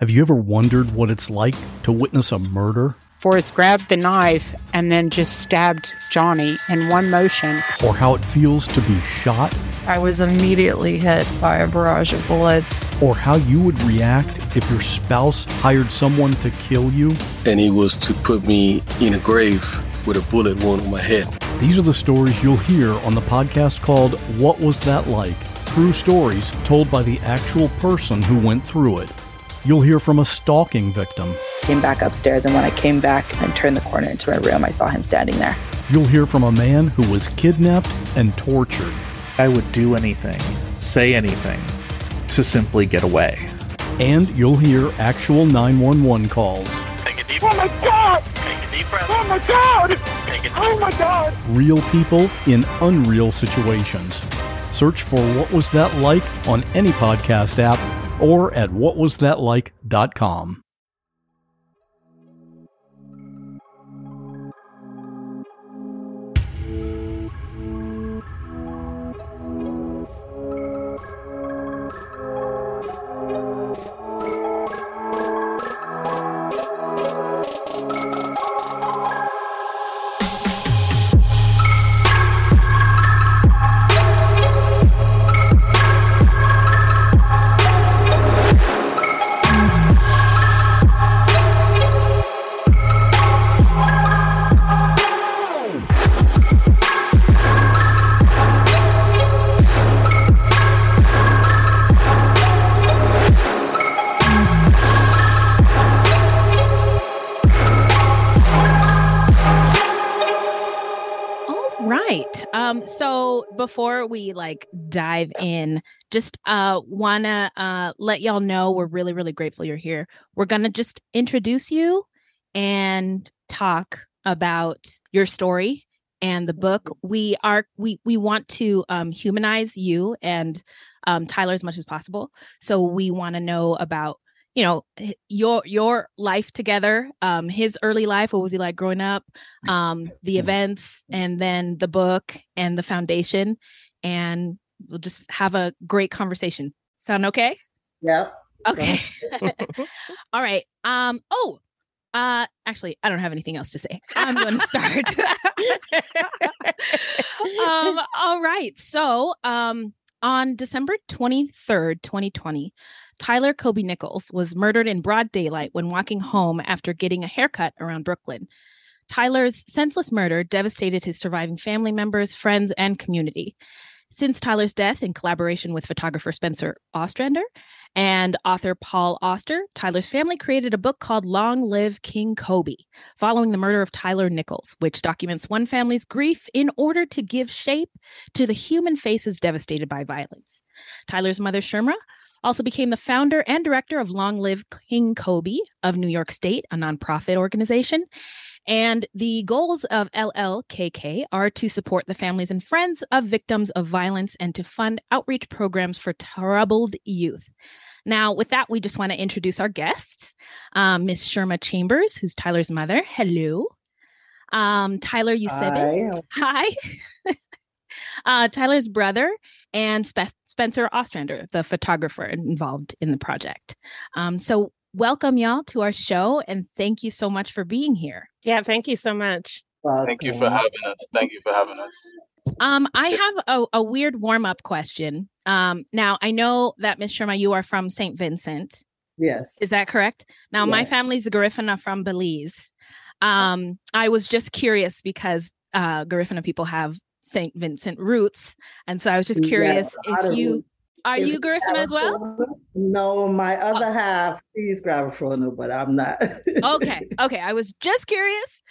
Have you ever wondered what it's like to witness a murder? Forrest grabbed the knife and then just stabbed Johnny in one motion. Or how it feels to be shot? I was immediately hit by a barrage of bullets. Or how you would react if your spouse hired someone to kill you? And he was to put me in a grave with a bullet wound on my head. These are the stories you'll hear on the podcast called What Was That Like? True stories told by the actual person who went through it. You'll hear from a stalking victim. Came back upstairs, and when I came back and turned the corner into my room, I saw him standing there. You'll hear from a man who was kidnapped and tortured. I would do anything, say anything, to simply get away. And you'll hear actual 911 calls. Take a deep breath. Oh my God! Take a deep breath. Oh my God! Take a deep Oh my God! Real people in unreal situations. Search for What Was That Like on any podcast app or at whatwasthatlike.com. So before we dive in, just wanna let y'all know we're really, really grateful you're here. We're gonna just introduce you and talk about your story and the book. We want to humanize you and Tyler as much as possible. So we want to know about your life together, his early life. What was he like growing up? The events, and then the book and the foundation, and we'll just have a great conversation. Sound okay? Yep. Okay. All right. Actually, I don't have anything else to say. I'm going to start. All right. So, on December 23rd, 2020, Tyler Kobe Nichols was murdered in broad daylight when walking home after getting a haircut around Brooklyn. Tyler's senseless murder devastated his surviving family members, friends, and community. Since Tyler's death, in collaboration with photographer Spencer Ostrander and author Paul Auster, Tyler's family created a book called Long Live King Kobe, following the murder of Tyler Nichols, which documents one family's grief in order to give shape to the human faces devastated by violence. Tyler's mother, Sherma, also became the founder and director of Long Live King Kobe of New York State, a nonprofit organization. And the goals of LLKK are to support the families and friends of victims of violence and to fund outreach programs for troubled youth. Now, with that, we just want to introduce our guests. Miss Sherma Chambers, who's Tyler's mother. Hello. Tyler Eusebio. Hi. Tyler's brother, and Spencer Ostrander, the photographer involved in the project. So welcome, y'all, to our show, and thank you so much for being here. Yeah, thank you so much. Thank you for having us. Thank you for having us. I have a weird warm-up question. Now, I know that, Ms. Sherma, you are from St. Vincent. Yes. Is that correct? Now, Yes. My family's Garifuna from Belize. I was just curious because Garifuna people have St. Vincent roots. And so I was just curious if you... Are you Garifuna as well? No, my other half, he's Garifuna, but I'm not. Okay. I was just curious.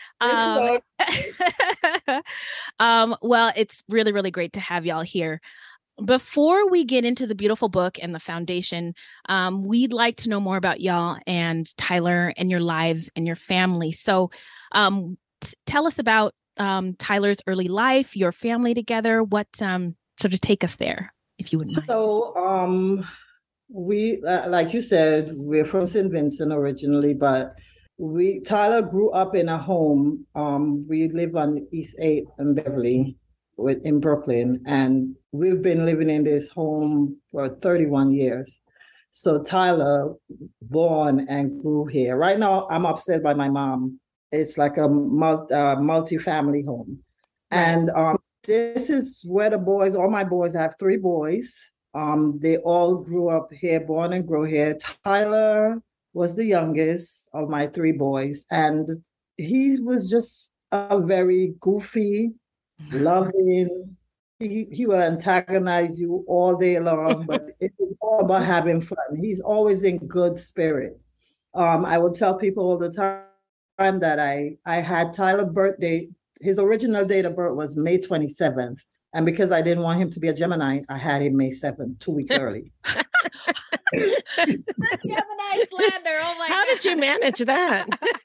Well, it's really, really great to have y'all here. Before we get into the beautiful book and the foundation, we'd like to know more about y'all and Tyler and your lives and your family. So tell us about Tyler's early life, your family together. What sort of take us there, if you wouldn't mind. So we, like you said, we're from St. Vincent originally, but Tyler grew up in a home. We live on East 8th and Beverly in Brooklyn, and we've been living in this home for 31 years. So Tyler born and grew here. Right now, I'm upstairs by my mom. It's like a multi-family home. And this is where the boys, all my boys, I have 3 boys. They all grew up here, born and grew here. Tyler was the youngest of my 3 boys. And he was just a very goofy, loving. He will antagonize you all day long, but it is all about having fun. He's always in good spirit. I will tell people all the time that I had Tyler's birthday. His original date of birth was May 27th. And because I didn't want him to be a Gemini, I had him May 7th, 2 weeks early. Gemini slander. Oh my How did you manage that?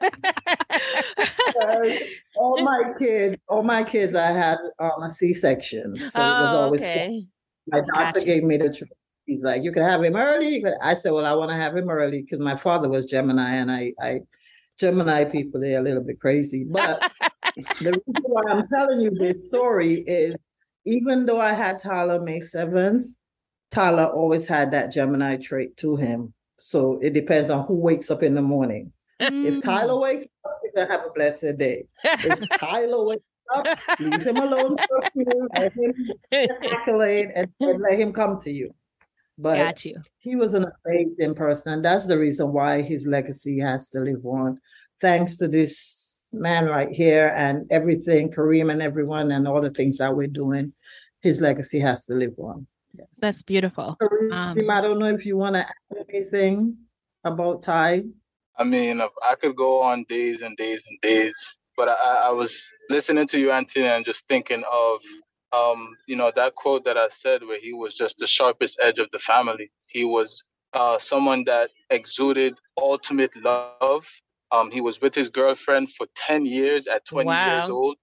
all my kids, I had a C-section. So it was always okay. My doctor gave me the choice. He's like, you can have him early. I said, well, I want to have him early because my father was Gemini, and I Gemini people, they're a little bit crazy. But the reason why I'm telling you this story is, even though I had Tyler May 7th, Tyler always had that Gemini trait to him. So it depends on who wakes up in the morning. If Tyler wakes up, you're going to have a blessed day. If Tyler wakes up, leave him alone for a few, let him accolade, and let him come to you. But Got you. He was an amazing person, and that's the reason why his legacy has to live on. Thanks to this man right here and everything, Kareem and everyone, and all the things that we're doing, his legacy has to live on. Yes. That's beautiful. Kareem, I don't know if you want to add anything about Ty. I mean, I could go on days and days and days, but I was listening to you, Auntie, and just thinking of, that quote that I said where he was just the sharpest edge of the family. He was someone that exuded ultimate love. He was with his girlfriend for 10 years at 20 years old.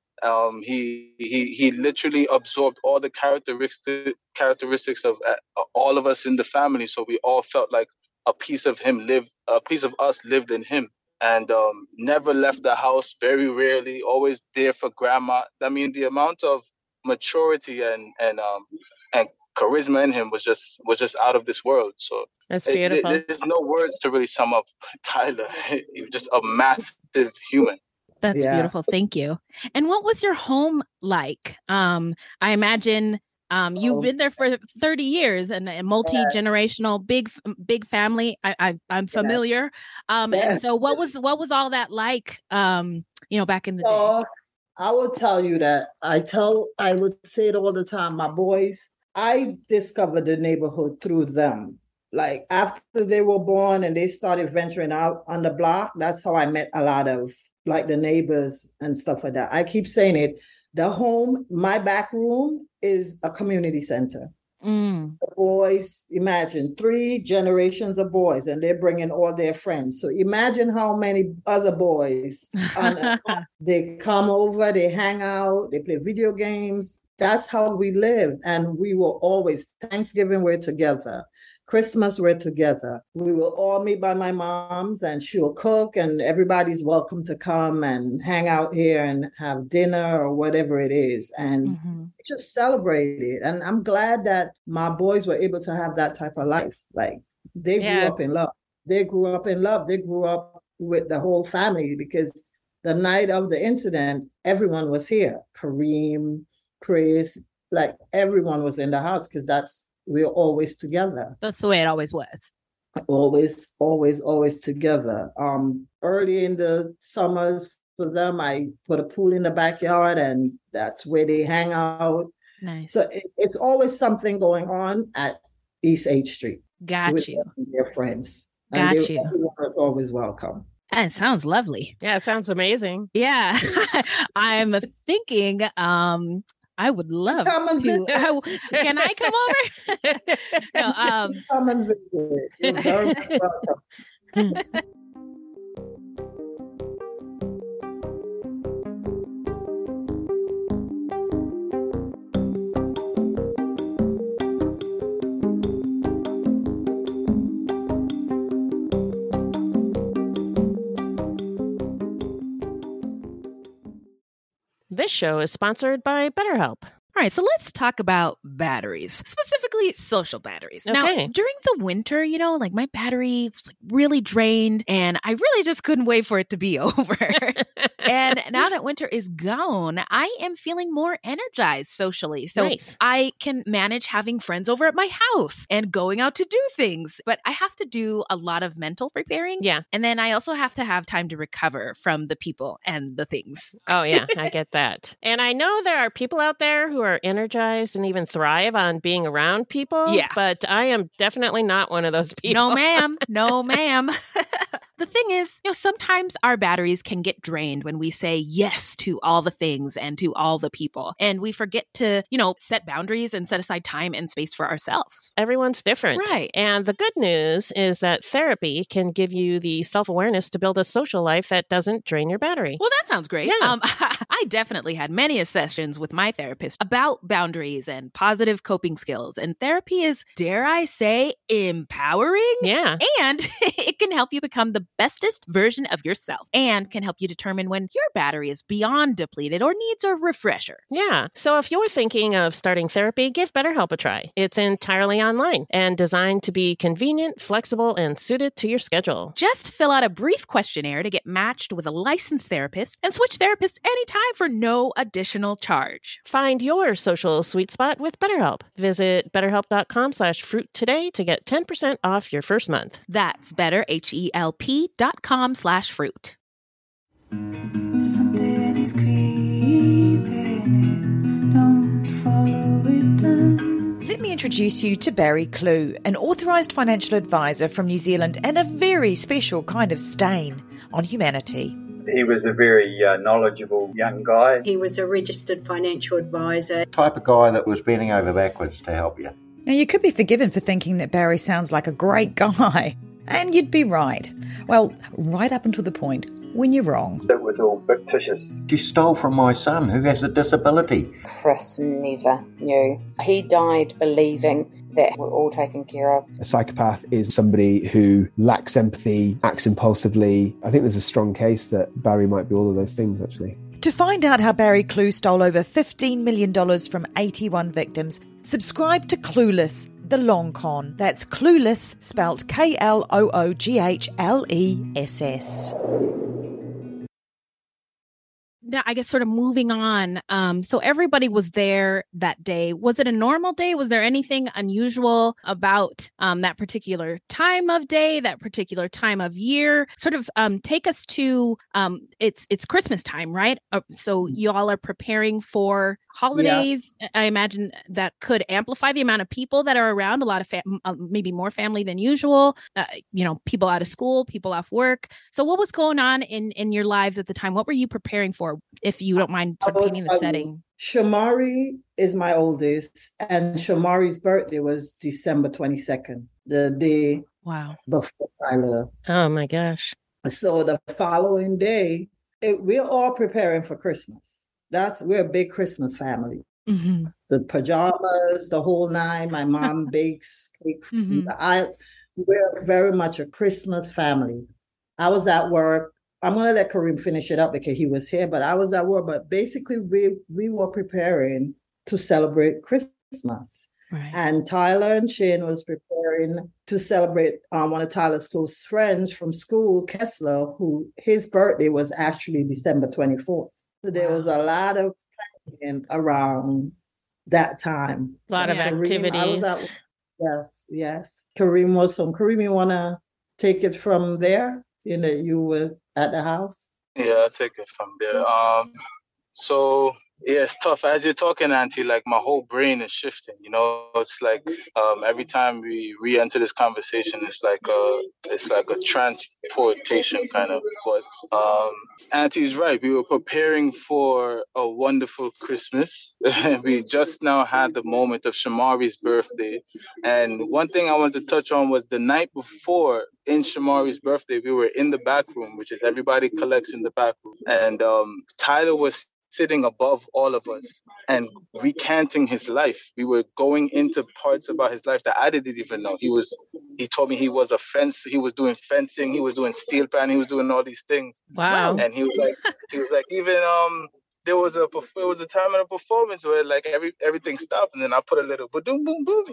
He literally absorbed all the characteristics of all of us in the family. So we all felt like a piece of us lived in him, and never left the house, very rarely, always there for grandma. I mean, the amount of maturity and charisma in him was just out of this world. So that's beautiful. There's no words to really sum up Tyler. He was just a massive human. That's beautiful. Thank you. And what was your home like? I imagine you've been there for 30 years and a multi-generational big family. I'm familiar. And so what was all that like, back in the day? I will tell you that I would say it all the time. My boys, I discovered the neighborhood through them. Like after they were born and they started venturing out on the block, that's how I met a lot of like the neighbors and stuff like that. I keep saying it. The home, my back room is a community center. The boys, imagine 3 generations of boys, and they're bringing all their friends. So imagine how many other boys, they come over, they hang out, they play video games. That's how we lived. And we were always, Thanksgiving, we're together. Christmas, we're together. We will all meet by my mom's, and she'll cook, and everybody's welcome to come and hang out here and have dinner or whatever it is. And just celebrate it. And I'm glad that my boys were able to have that type of life. Like they grew up in love. They grew up in love. They grew up with the whole family, because the night of the incident, everyone was here. Kareem, Chris, like everyone was in the house, because we're always together. That's the way it always was. Always together. Early in the summers for them, I put a pool in the backyard, and that's where they hang out. Nice. So it's always something going on at East 8th Street. Got you. With their friends. Got you. Everyone was always welcome. And it sounds lovely. Yeah, it sounds amazing. Yeah. I'm thinking, I would love to. Can I come over? No, come and visit. You're very much welcome. This show is sponsored by BetterHelp. All right, so let's talk about batteries, specifically basically social batteries. Okay. Now, during the winter, like my battery was like really drained and I really just couldn't wait for it to be over. And now that winter is gone, I am feeling more energized socially. So Nice. I can manage having friends over at my house and going out to do things. But I have to do a lot of mental preparing. Yeah. And then I also have to have time to recover from the people and the things. Oh, yeah, I get that. And I know there are people out there who are energized and even thrive on being around people. Yeah. But I am definitely not one of those people. No, ma'am. No, ma'am. The thing is, sometimes our batteries can get drained when we say yes to all the things and to all the people. And we forget to, set boundaries and set aside time and space for ourselves. Everyone's different. Right. And the good news is that therapy can give you the self-awareness to build a social life that doesn't drain your battery. Well, that sounds great. Yeah. I definitely had many sessions with my therapist about boundaries and positive coping skills. And therapy is, dare I say, empowering. Yeah. And it can help you become the bestest version of yourself and can help you determine when your battery is beyond depleted or needs a refresher. Yeah. So if you're thinking of starting therapy, give BetterHelp a try. It's entirely online and designed to be convenient, flexible, and suited to your schedule. Just fill out a brief questionnaire to get matched with a licensed therapist and switch therapists anytime for no additional charge. Find your social sweet spot with BetterHelp. Visit betterhelp.com/fruit today to get 10% off your first month. That's betterhelp.com/fruit. Something is creeping, don't follow it down. Let me introduce you to Barry Clue, an authorised financial advisor from New Zealand and a very special kind of stain on humanity. He was a very knowledgeable young guy. He was a registered financial advisor. Type of guy that was bending over backwards to help you. Now, you could be forgiven for thinking that Barry sounds like a great guy. And you'd be right. Well, right up until the point when you're wrong. It was all fictitious. She stole from my son who has a disability. Chris never knew. He died believing that we're all taken care of. A psychopath is somebody who lacks empathy, acts impulsively. I think there's a strong case that Barry might be all of those things, actually. To find out how Barry Clue stole over $15 million from 81 victims, subscribe to Clueless, the long con. That's Clueless, spelt KLOOGHLESS. Now, I guess sort of moving on. So everybody was there that day. Was it a normal day? Was there anything unusual about that particular time of day, that particular time of year? Sort of take us to it's Christmas time, right? So you all are preparing for holidays. Yeah. I imagine that could amplify the amount of people that are around. A lot of maybe more family than usual. People out of school, people off work. So what was going on in your lives at the time? What were you preparing for? If you don't mind sort of painting the setting. Shamari is my oldest, and Shamari's birthday was December 22nd, the day before Tyler. Oh my gosh. So the following day, we're all preparing for Christmas. We're a big Christmas family. Mm-hmm. The pajamas, the whole nine. My mom bakes cake. Mm-hmm. We're very much a Christmas family. I was at work. I'm going to let Kareem finish it up because he was here, but I was at work. But basically, we were preparing to celebrate Christmas. Right. And Tyler and Shane was preparing to celebrate one of Tyler's close friends from school, Kessler, who his birthday was actually December 24th. So there was a lot of planning around that time. A lot of activities. Yes. Kareem, you want to take it from there? You were at the house? Yeah, I'll take it from there. So yeah, it's tough. As you're talking, Auntie, like my whole brain is shifting. It's like every time we re-enter this conversation, it's like a transportation kind of. But Auntie's right. We were preparing for a wonderful Christmas. We just now had the moment of Shamari's birthday, and one thing I wanted to touch on was the night before. In Shamari's birthday, we were in the back room, which is everybody collects in the back room, and Tyler was sitting above all of us and recanting his life. We were going into parts about his life that I didn't even know. He told me he was he was doing fencing, he was doing steel pan, he was doing all these things. Wow. And he was like even there was a time in a performance where like everything stopped, and then I put a little boom boom boom.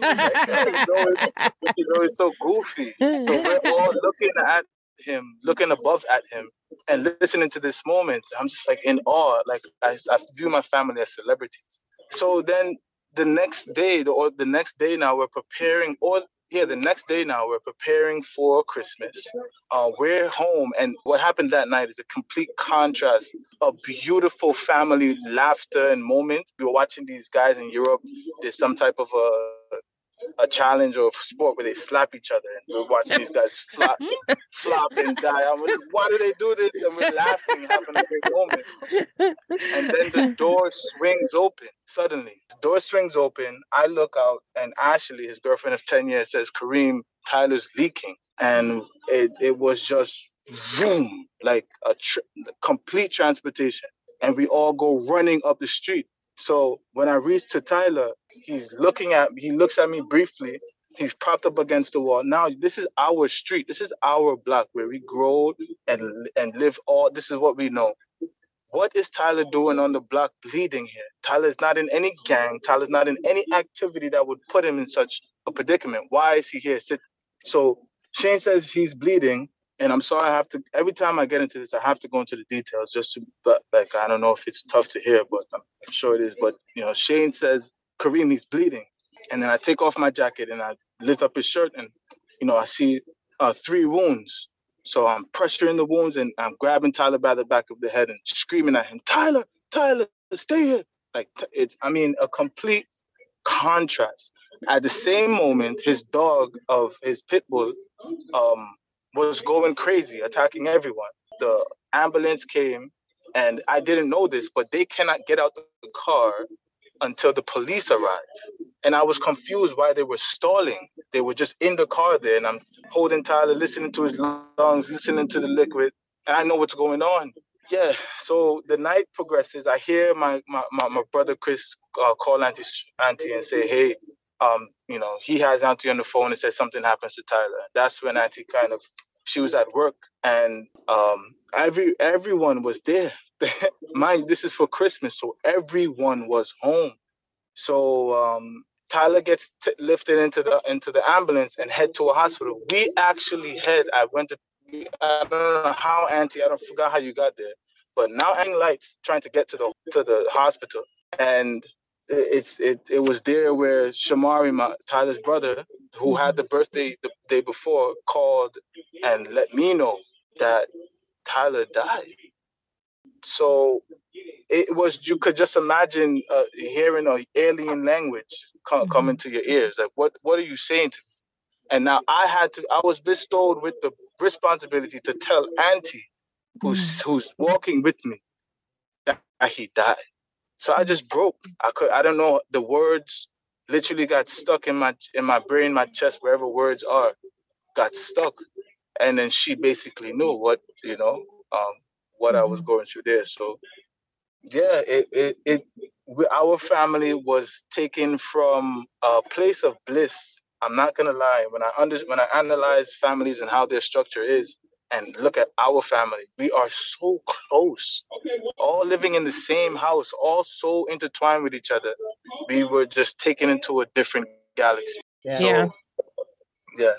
It's so goofy. So we're all looking at him, looking above at him, and listening to this moment. I'm just like in awe. Like I view my family as celebrities. So then the next day now we're preparing. The next day now we're preparing for Christmas. We're home, and what happened that night is a complete contrast. A beautiful family laughter and moment. We were watching these guys in Europe. There's some type of a challenge or sport where they slap each other, and we're watching these guys flop and die. I'm like, why do they do this? And we're laughing, having a great moment. And then the door swings open. Suddenly, the door swings open. I look out, and Ashley, his girlfriend of 10 years, says, "Kareem, Tyler's leaking." And it was just boom, like a complete transportation. And we all go running up the street. So when I reach to Tyler, he looks at me briefly. He's propped up against the wall. Now, this is our street. This is our block where we grow and live this is what we know. What is Tyler doing on the block bleeding here? Tyler's not in any gang. Tyler's not in any activity that would put him in such a predicament. Why is he here? So Shane says he's bleeding. And I'm sorry, every time I get into this, I have to go into the details but I don't know if it's tough to hear, but I'm sure it is. But, Shane says, "Kareem, he's bleeding." And then I take off my jacket and I lift up his shirt and, I see 3 wounds. So I'm pressuring the wounds and I'm grabbing Tyler by the back of the head and screaming at him, "Tyler, stay here." Like a complete contrast. At the same moment, his dog of his pit bull, was going crazy, attacking everyone. The ambulance came, and I didn't know this, but they cannot get out the car until the police arrive. And I was confused why they were stalling. They were just in the car there, and I'm holding Tyler, listening to his lungs, listening to the liquid, and I know what's going on. Yeah, so the night progresses. I hear my brother Chris call Auntie and say, "Hey, he has Auntie on the phone and says something happens to Tyler." That's when Auntie she was at work, and everyone was there. This is for Christmas, so everyone was home. So Tyler gets lifted into the ambulance and head to a hospital. We actually I don't know how Auntie, I forgot how you got there, but now hanging lights trying to get to the hospital, and it was there where Shamari, Tyler's brother, who had the birthday the day before, called and let me know that Tyler died. So it was, you could just imagine hearing an alien language come into your ears. Like, what are you saying to me? And now I was bestowed with the responsibility to tell Auntie, who's walking with me, that he died. So I just broke. I don't know, the words literally got stuck in my brain, my chest, wherever words are, got stuck. And then she basically knew what I was going through there. So yeah, our family was taken from a place of bliss. I'm not gonna lie. When I analyze families and how their structure is, and look at our family, we are so close, all living in the same house, all so intertwined with each other. We were just taken into a different galaxy. Yeah. Yeah.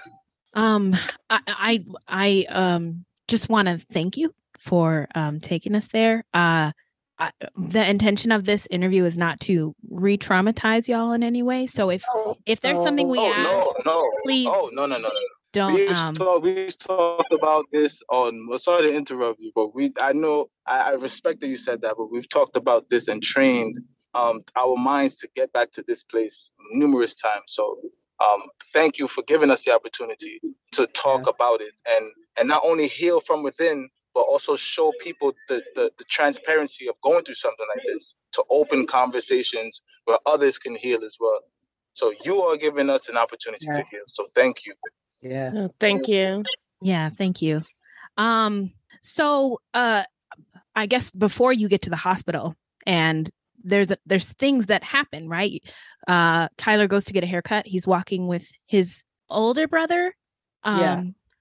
I just want to thank you for taking us there. The intention of this interview is not to re-traumatize y'all in any way. So if there's something we ask, please. No. Don't. We've talked about this on. Sorry to interrupt you, but I respect that you said that, but we've talked about this and trained our minds to get back to this place numerous times. So thank you for giving us the opportunity to talk about it and not only heal from within, but also show people the transparency of going through something like this, to open conversations where others can heal as well. So you are giving us an opportunity to heal. So thank you. Yeah. Oh, thank you. Yeah, thank you. So I guess before you get to the hospital, and there's things that happen, right? Tyler goes to get a haircut. He's walking with his older brother.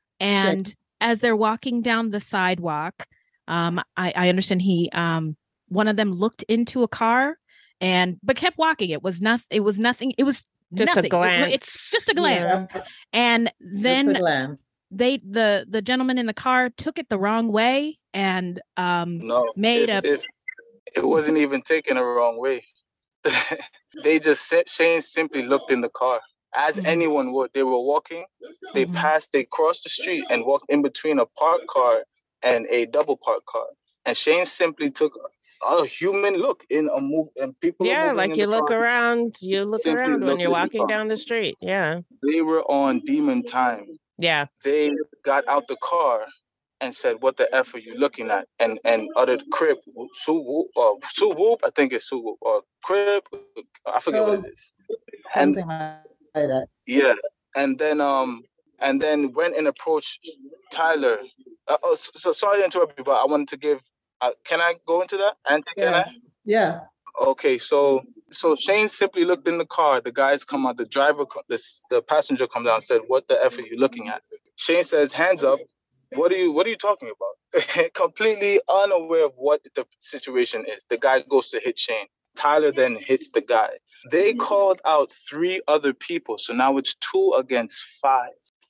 And as they're walking down the sidewalk, I understand he one of them looked into a car but kept walking. It was nothing. It was nothing. It was just nothing. a glance. It's just a glance. Yeah. And then Just a glance. the gentleman in the car took it the wrong way and if it wasn't even taken the wrong way. Shane simply looked in the car as anyone would. They were walking, they crossed the street and walked in between a parked car and a double parked car. And Shane simply took a human look in a move, and people. Yeah, like you look around. You look around when you're walking down the street. Yeah, they were on demon time. Yeah, they got out the car and said, "What the F are you looking at?" And uttered crib, Sue Whoop, I think it's Sue Whoop, or crib, I forget what it is. And that. Yeah, and then went and approached Tyler. So sorry to interrupt you, but I wanted to give. Can I go into that? Yeah. Okay, so Shane simply looked in the car. The guys come out. The driver, the passenger comes out and said, "What the F are you looking at?" Shane says, "Hands up. What are you talking about?" Completely unaware of what the situation is. The guy goes to hit Shane. Tyler then hits the guy. They called out 3 other people, so now it's 2 against 5.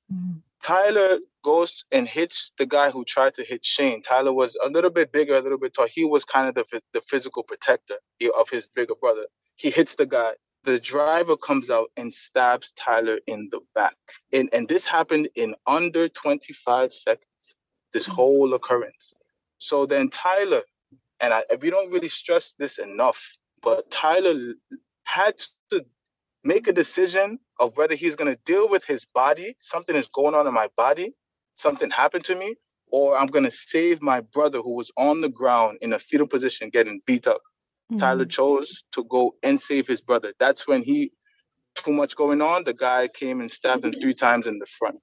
Tyler goes and hits the guy who tried to hit Shane. Tyler was a little bit bigger, a little bit tall. He was kind of the physical protector of his bigger brother. He hits the guy. The driver comes out and stabs Tyler in the back. And this happened in under 25 seconds, this whole occurrence. So then Tyler, and we don't really stress this enough, but Tyler had to make a decision of whether he's going to deal with his body. Something is going on in my body. Something happened to me, or I'm going to save my brother who was on the ground in a fetal position getting beat up. Tyler chose to go and save his brother. That's when too much going on. The guy came and stabbed him 3 times in the front.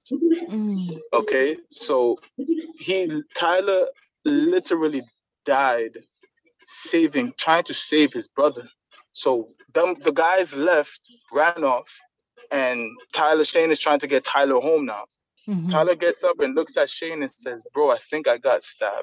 Okay. So Tyler literally died trying to save his brother. So the guys left, ran off, and Shane is trying to get Tyler home now. Tyler gets up and looks at Shane and says, "Bro, I think I got stabbed."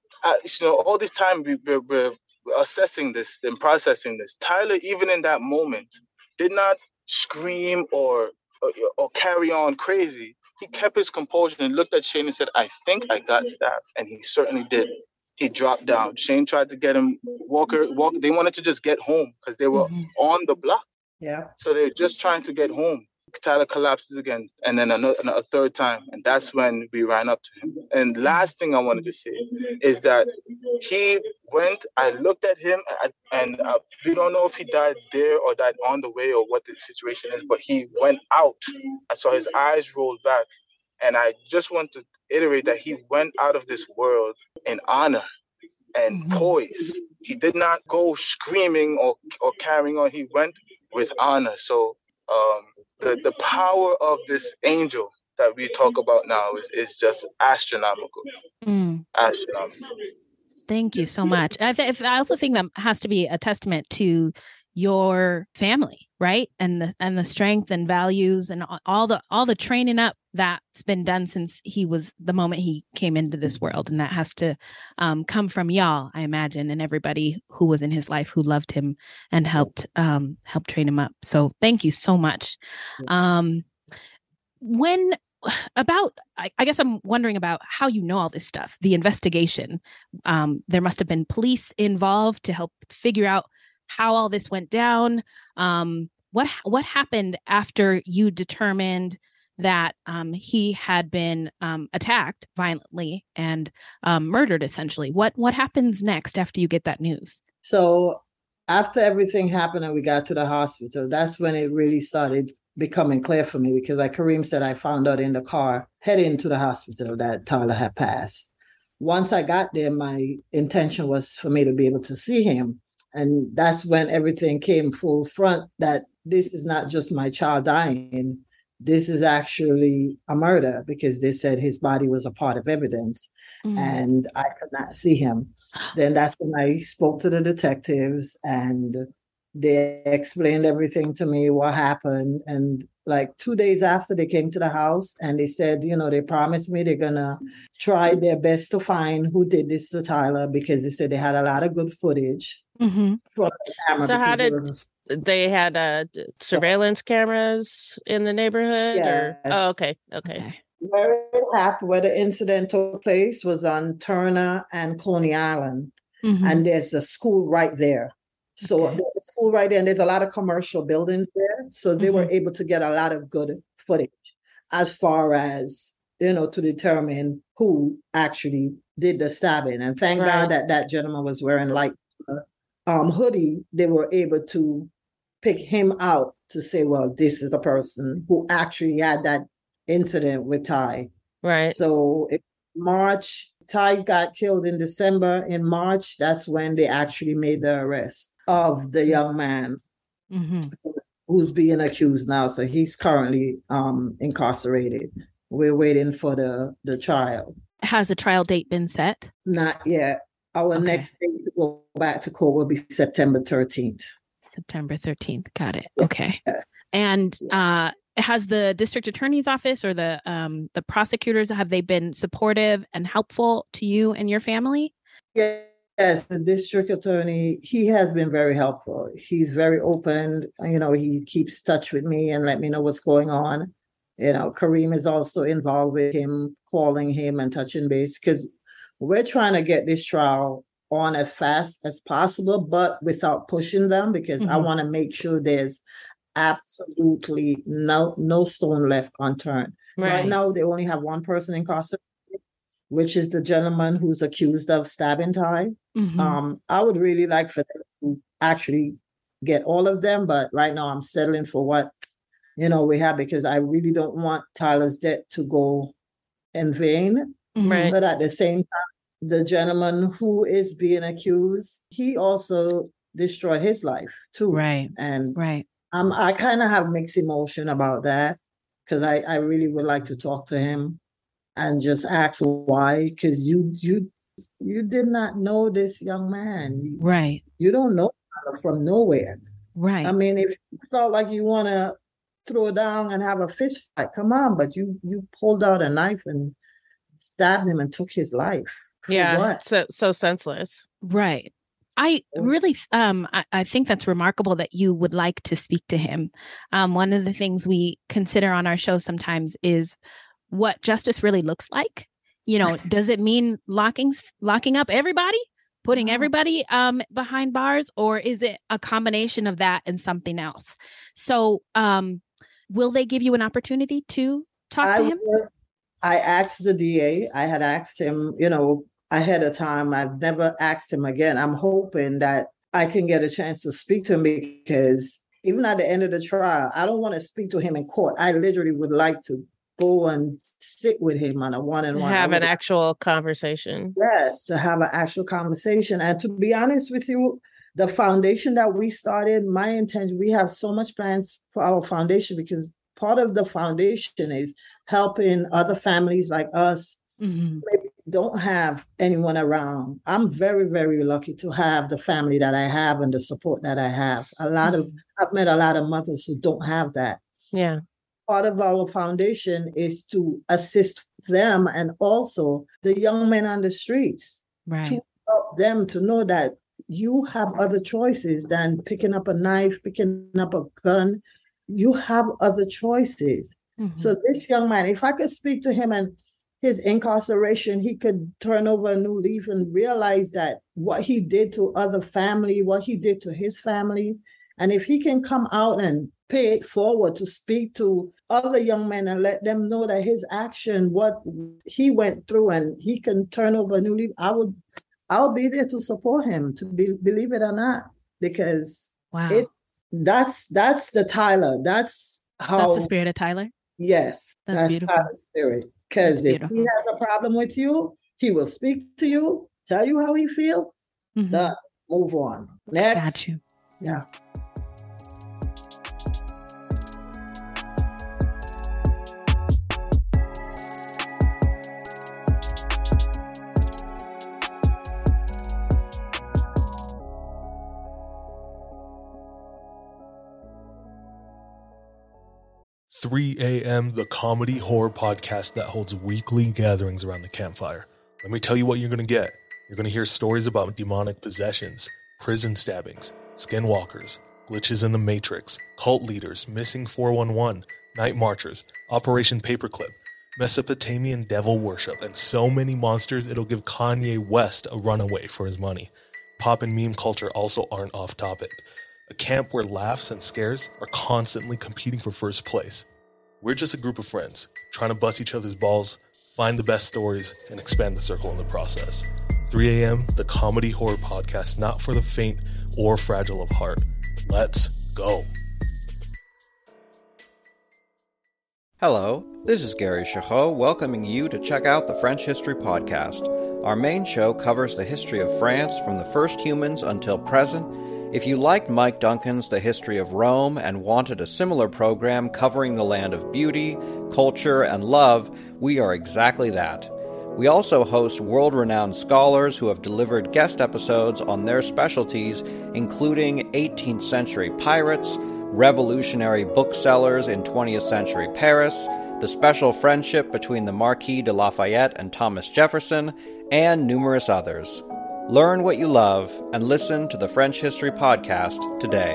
All this time we're assessing this and processing this. Tyler, even in that moment, did not scream or carry on crazy. He kept his composure and looked at Shane and said, "I think I got stabbed," and he certainly did. He dropped down. Shane tried to get him walk. They wanted to just get home because they were on the block. Yeah. So they're just trying to get home. Tyler collapses again, and then a third time, and that's when we ran up to him. And last thing I wanted to say is that he went. I looked at him, and we don't know if he died there or died on the way or what the situation is, but he went out. I saw his eyes roll back, and I just want to iterate that he went out of this world in honor and poise. He did not go screaming or carrying on. He went with honor. So the power of this angel that we talk about now is just astronomical. Astronomical. Thank you so much. I also think that has to be a testament to your family, right? And the strength and values and all the training up that's been done since the moment he came into this world. And that has to come from y'all, I imagine, and everybody who was in his life who loved him and helped train him up. So thank you so much. I guess I'm wondering about how you know all this stuff, the investigation. There must have been police involved to help figure out how all this went down. What happened after you determined that he had been attacked violently and murdered, essentially? What happens next after you get that news? So after everything happened and we got to the hospital, that's when it really started becoming clear for me, because like Kareem said, I found out in the car heading to the hospital that Tyler had passed. Once I got there, my intention was for me to be able to see him. And that's when everything came full front, that this is not just my child dying. This is actually a murder, because they said his body was a part of evidence and I could not see him. Then that's when I spoke to the detectives and they explained everything to me, what happened. And like 2 days after they came to the house, and they said, they promised me they're gonna try their best to find who did this to Tyler, because they said they had a lot of good footage from the camera. So how because did they had surveillance cameras in the neighborhood? Or okay. Where it happened, where the incident took place was on Turner and Coney Island, and there's a school right there. So there's a school right there, and there's a lot of commercial buildings there. So they were able to get a lot of good footage as far as, to determine who actually did the stabbing. And thank God that gentleman was wearing light hoodie. They were able to pick him out to say, well, this is the person who actually had that incident with Ty. Right. So March, Ty got killed in December. In March, that's when they actually made the arrest of the young man who's being accused now. So he's currently incarcerated. We're waiting for the trial. Has the trial date been set? Not yet. Our next date to go back to court will be September 13th. September 13th. Got it. Okay. And has the district attorney's office or the prosecutors, have they been supportive and helpful to you and your family? Yes, the district attorney, he has been very helpful. He's very open. He keeps touch with me and let me know what's going on. Kareem is also involved with him, calling him and touching base, because we're trying to get this trial on as fast as possible, but without pushing them, because I want to make sure there's absolutely no stone left unturned. Right now, they only have one person incarcerated, which is the gentleman who's accused of stabbing Ty. I would really like for them to actually get all of them, but right now I'm settling for what we have, because I really don't want Tyler's death to go in vain. But at the same time, the gentleman who is being accused, he also destroyed his life too. And I kind of have mixed emotion about that, because I really would like to talk to him and just ask why, because you did not know this young man. You don't know from nowhere. I mean, if you felt like you want to throw down and have a fist fight, come on, but you pulled out a knife and stabbed him and took his life. What? So senseless. Right. I really, I think that's remarkable that you would like to speak to him. One of the things we consider on our show sometimes is what justice really looks like. Does it mean locking up everybody, putting everybody behind bars, or is it a combination of that and something else? So, will they give you an opportunity to talk to him? I asked the DA. I had asked him, ahead of time. I've never asked him again. I'm hoping that I can get a chance to speak to him, because even at the end of the trial, I don't want to speak to him in court. I literally would like to go and sit with him on a one-on-one. Have an actual conversation. Yes, to have an actual conversation. And to be honest with you, the foundation that we started, my intention, we have so much plans for our foundation, because part of the foundation is helping other families like us maybe don't have anyone around. I'm very, very lucky to have the family that I have and the support that I have. I've met a lot of mothers who don't have that. Yeah. Part of our foundation is to assist them, and also the young men on the streets, to help them to know that you have other choices than picking up a knife, picking up a gun. You have other choices. So this young man, if I could speak to him and his incarceration, he could turn over a new leaf and realize that what he did to other family, what he did to his family. And if he can come out and pay it forward to speak to other young men and let them know that his action, what he went through, and he can turn over a new leaf, I'll be there to support him, believe it or not, because that's the Tyler. That's the spirit of Tyler. Yes, that's Tyler's spirit. Because if he has a problem with you, he will speak to you, tell you how he feels, move on. Next. Got you. Yeah. 3 a.m., the comedy horror podcast that holds weekly gatherings around the campfire. Let me tell you what you're going to get. You're going to hear stories about demonic possessions, prison stabbings, skinwalkers, glitches in the Matrix, cult leaders, missing 411, night marchers, Operation Paperclip, Mesopotamian devil worship, and so many monsters it'll give Kanye West a runaway for his money. Pop and meme culture also aren't off topic. A camp where laughs and scares are constantly competing for first place. We're just a group of friends, trying to bust each other's balls, find the best stories, and expand the circle in the process. 3 a.m., the comedy horror podcast, not for the faint or fragile of heart. Let's go. Hello, this is Gary Chahot welcoming you to check out the French History Podcast. Our main show covers the history of France from the first humans until present. If you liked Mike Duncan's The History of Rome and wanted a similar program covering the land of beauty, culture, and love, we are exactly that. We also host world-renowned scholars who have delivered guest episodes on their specialties, including 18th century pirates, revolutionary booksellers in 20th century Paris, the special friendship between the Marquis de Lafayette and Thomas Jefferson, and numerous others. Learn what you love and listen to the French History Podcast today.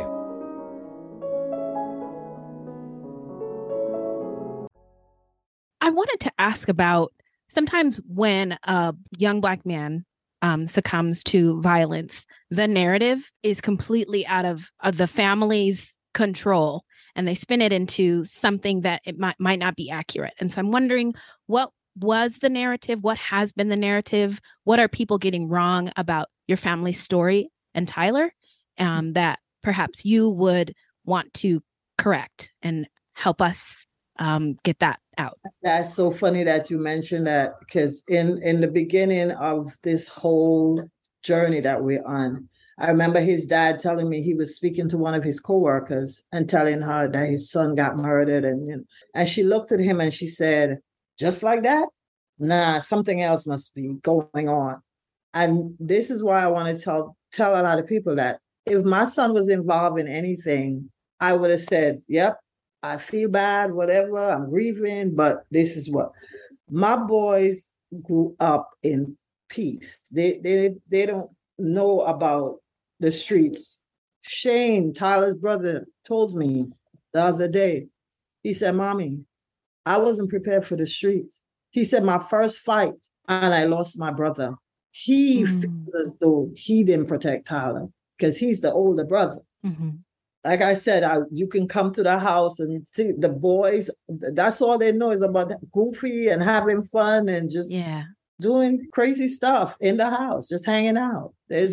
I wanted to ask about sometimes when a young Black man succumbs to violence, the narrative is completely out of the family's control, and they spin it into something that it might not be accurate. And so I'm wondering, what was the narrative? What has been the narrative? What are people getting wrong about your family's story and Tyler that perhaps you would want to correct and help us get that out? That's so funny that you mentioned that, because in the beginning of this whole journey that we're on, I remember his dad telling me he was speaking to one of his coworkers and telling her that his son got murdered. And she looked at him and she said, just like that? Nah, something else must be going on. And this is why I want to tell a lot of people that if my son was involved in anything, I would have said, yep, I feel bad, whatever, I'm grieving, but this is what. My boys grew up in peace. They don't know about the streets. Shane, Tyler's brother, told me the other day, he said, Mommy, I wasn't prepared for the streets. He said, my first fight, and I lost my brother. He feels as though he didn't protect Tyler because he's the older brother. Mm-hmm. Like I said, you can come to the house and see the boys. That's all they know is about goofy and having fun and just doing crazy stuff in the house, just hanging out. There's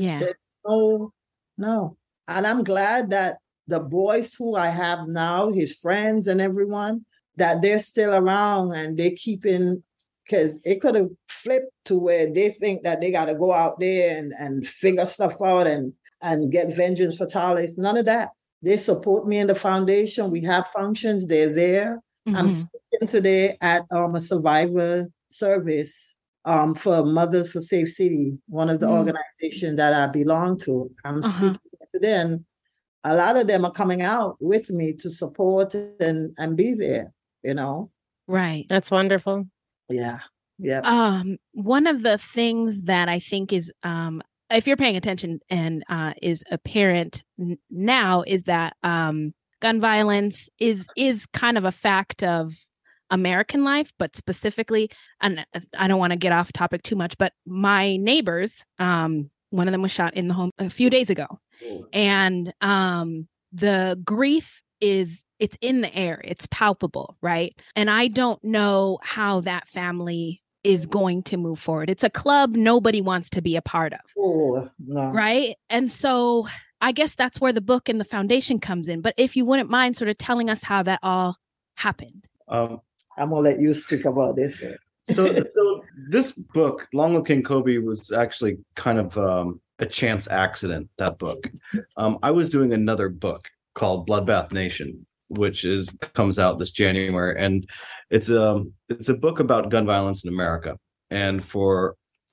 no. And I'm glad that the boys who I have now, his friends and everyone, that they're still around and they're keeping, because it could have flipped to where they think that they got to go out there and figure stuff out and get vengeance for Tyler. It's none of that. They support me in the foundation. We have functions. They're there. Mm-hmm. I'm speaking today at a survivor service for Mothers for Safe City, one of the organizations that I belong to. I'm speaking to them. A lot of them are coming out with me to support and be there, Right. That's wonderful. Yeah. Yeah. One of the things that I think is, if you're paying attention and is apparent now, is that gun violence is kind of a fact of American life, but specifically, and I don't want to get off topic too much, but my neighbors, one of them was shot in the home a few days ago. And the grief it's in the air. It's palpable, right? And I don't know how that family is going to move forward. It's a club nobody wants to be a part of. Oh, no. Right? And so I guess that's where the book and the foundation comes in. But if you wouldn't mind sort of telling us how that all happened. I'm going to let you speak about this. So this book, Long Live King Kobe, was actually kind of a chance accident, that book. I was doing another book called Bloodbath Nation, which comes out this January, and it's a book about gun violence in America. And for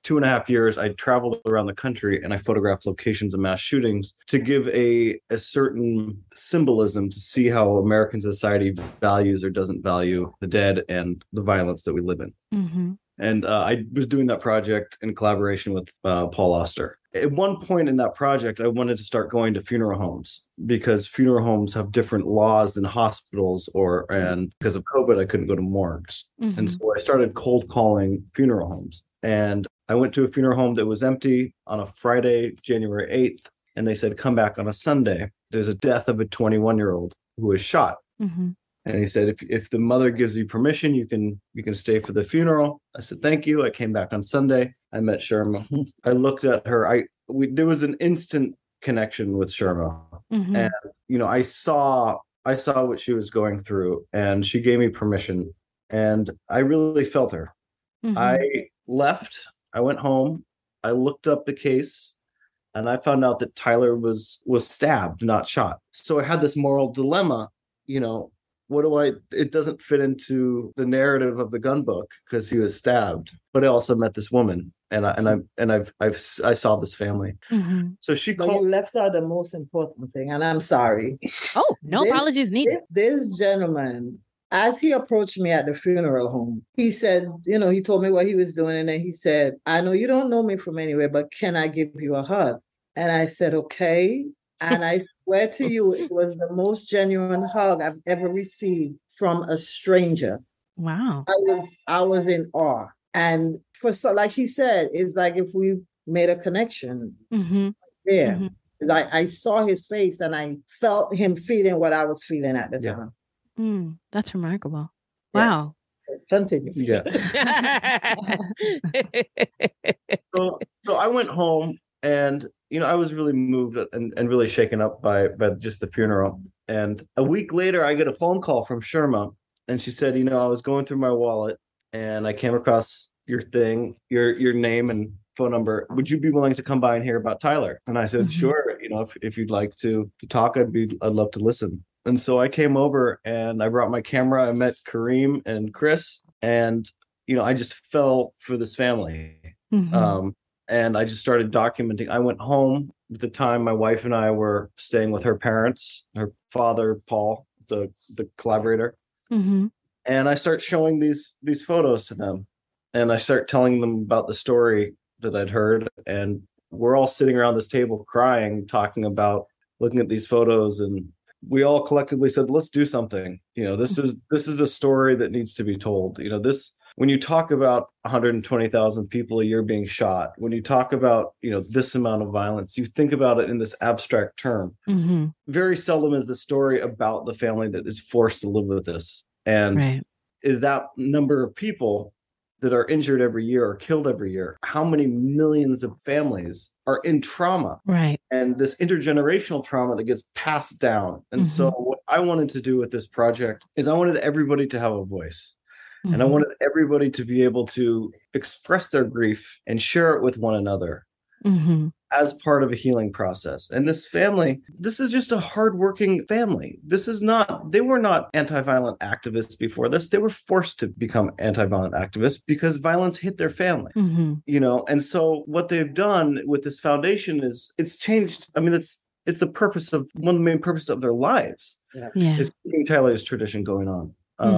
2.5 years, I traveled around the country and I photographed locations of mass shootings to give a certain symbolism to see how American society values or doesn't value the dead and the violence that we live in. Mm-hmm. And I was doing that project in collaboration with Paul Auster. At one point in that project, I wanted to start going to funeral homes because funeral homes have different laws than hospitals, and because of COVID, I couldn't go to morgues. Mm-hmm. And so I started cold calling funeral homes. And I went to a funeral home that was empty on a Friday, January 8th, and they said, come back on a Sunday. There's a death of a 21-year-old who was shot. Mm-hmm. And he said, if the mother gives you permission, you can stay for the funeral. I said, thank you. I came back on Sunday. I met Sherma. I looked at her. There was an instant connection with Sherma. Mm-hmm. And, I saw what she was going through, and she gave me permission, and I really felt her. Mm-hmm. I left. I went home. I looked up the case, and I found out that Tyler was stabbed, not shot. So I had this moral dilemma, it doesn't fit into the narrative of the gun book because he was stabbed, but I also met this woman and I saw this family. Mm-hmm. So she But called. you left out the most important thing, and I'm sorry. Oh, no apologies needed. This gentleman, as he approached me at the funeral home, he said, he told me what he was doing, and then he said, I know you don't know me from anywhere, but can I give you a hug? And I said, okay. And I swear to you, it was the most genuine hug I've ever received from a stranger. Wow. I was in awe. And like he said, it's like if we made a connection there. Mm-hmm. Like I saw his face and I felt him feeling what I was feeling at the time. That's remarkable. Wow. Yes. Continue. Yeah. So I went home. And, I was really moved and really shaken up by just the funeral. And a week later, I get a phone call from Sherma. And she said, I was going through my wallet and I came across your thing, your name and phone number. Would you be willing to come by and hear about Tyler? And I said, sure. If you'd like to talk, I'd love to listen. And so I came over and I brought my camera. I met Kareem and Chris. And, I just fell for this family. Mm-hmm. And I just started documenting. I went home at the time my wife and I were staying with her parents, her father, Paul, the collaborator. Mm-hmm. And I start showing these photos to them. And I start telling them about the story that I'd heard. And we're all sitting around this table crying, talking about looking at these photos. And we all collectively said, let's do something. This is a story that needs to be told. When you talk about 120,000 people a year being shot, when you talk about, this amount of violence, you think about it in this abstract term. Mm-hmm. Very seldom is the story about the family that is forced to live with this. And is that number of people that are injured every year or killed every year, how many millions of families are in trauma? Right. And this intergenerational trauma that gets passed down. And so what I wanted to do with this project is I wanted everybody to have a voice. And I wanted everybody to be able to express their grief and share it with one another as part of a healing process. And this family, this is just a hardworking family. They were not anti-violent activists before this. They were forced to become anti-violent activists because violence hit their family, And so what they've done with this foundation is it's changed. I mean, it's the purpose of one of the main purposes of their lives is keeping Tyler's tradition going on.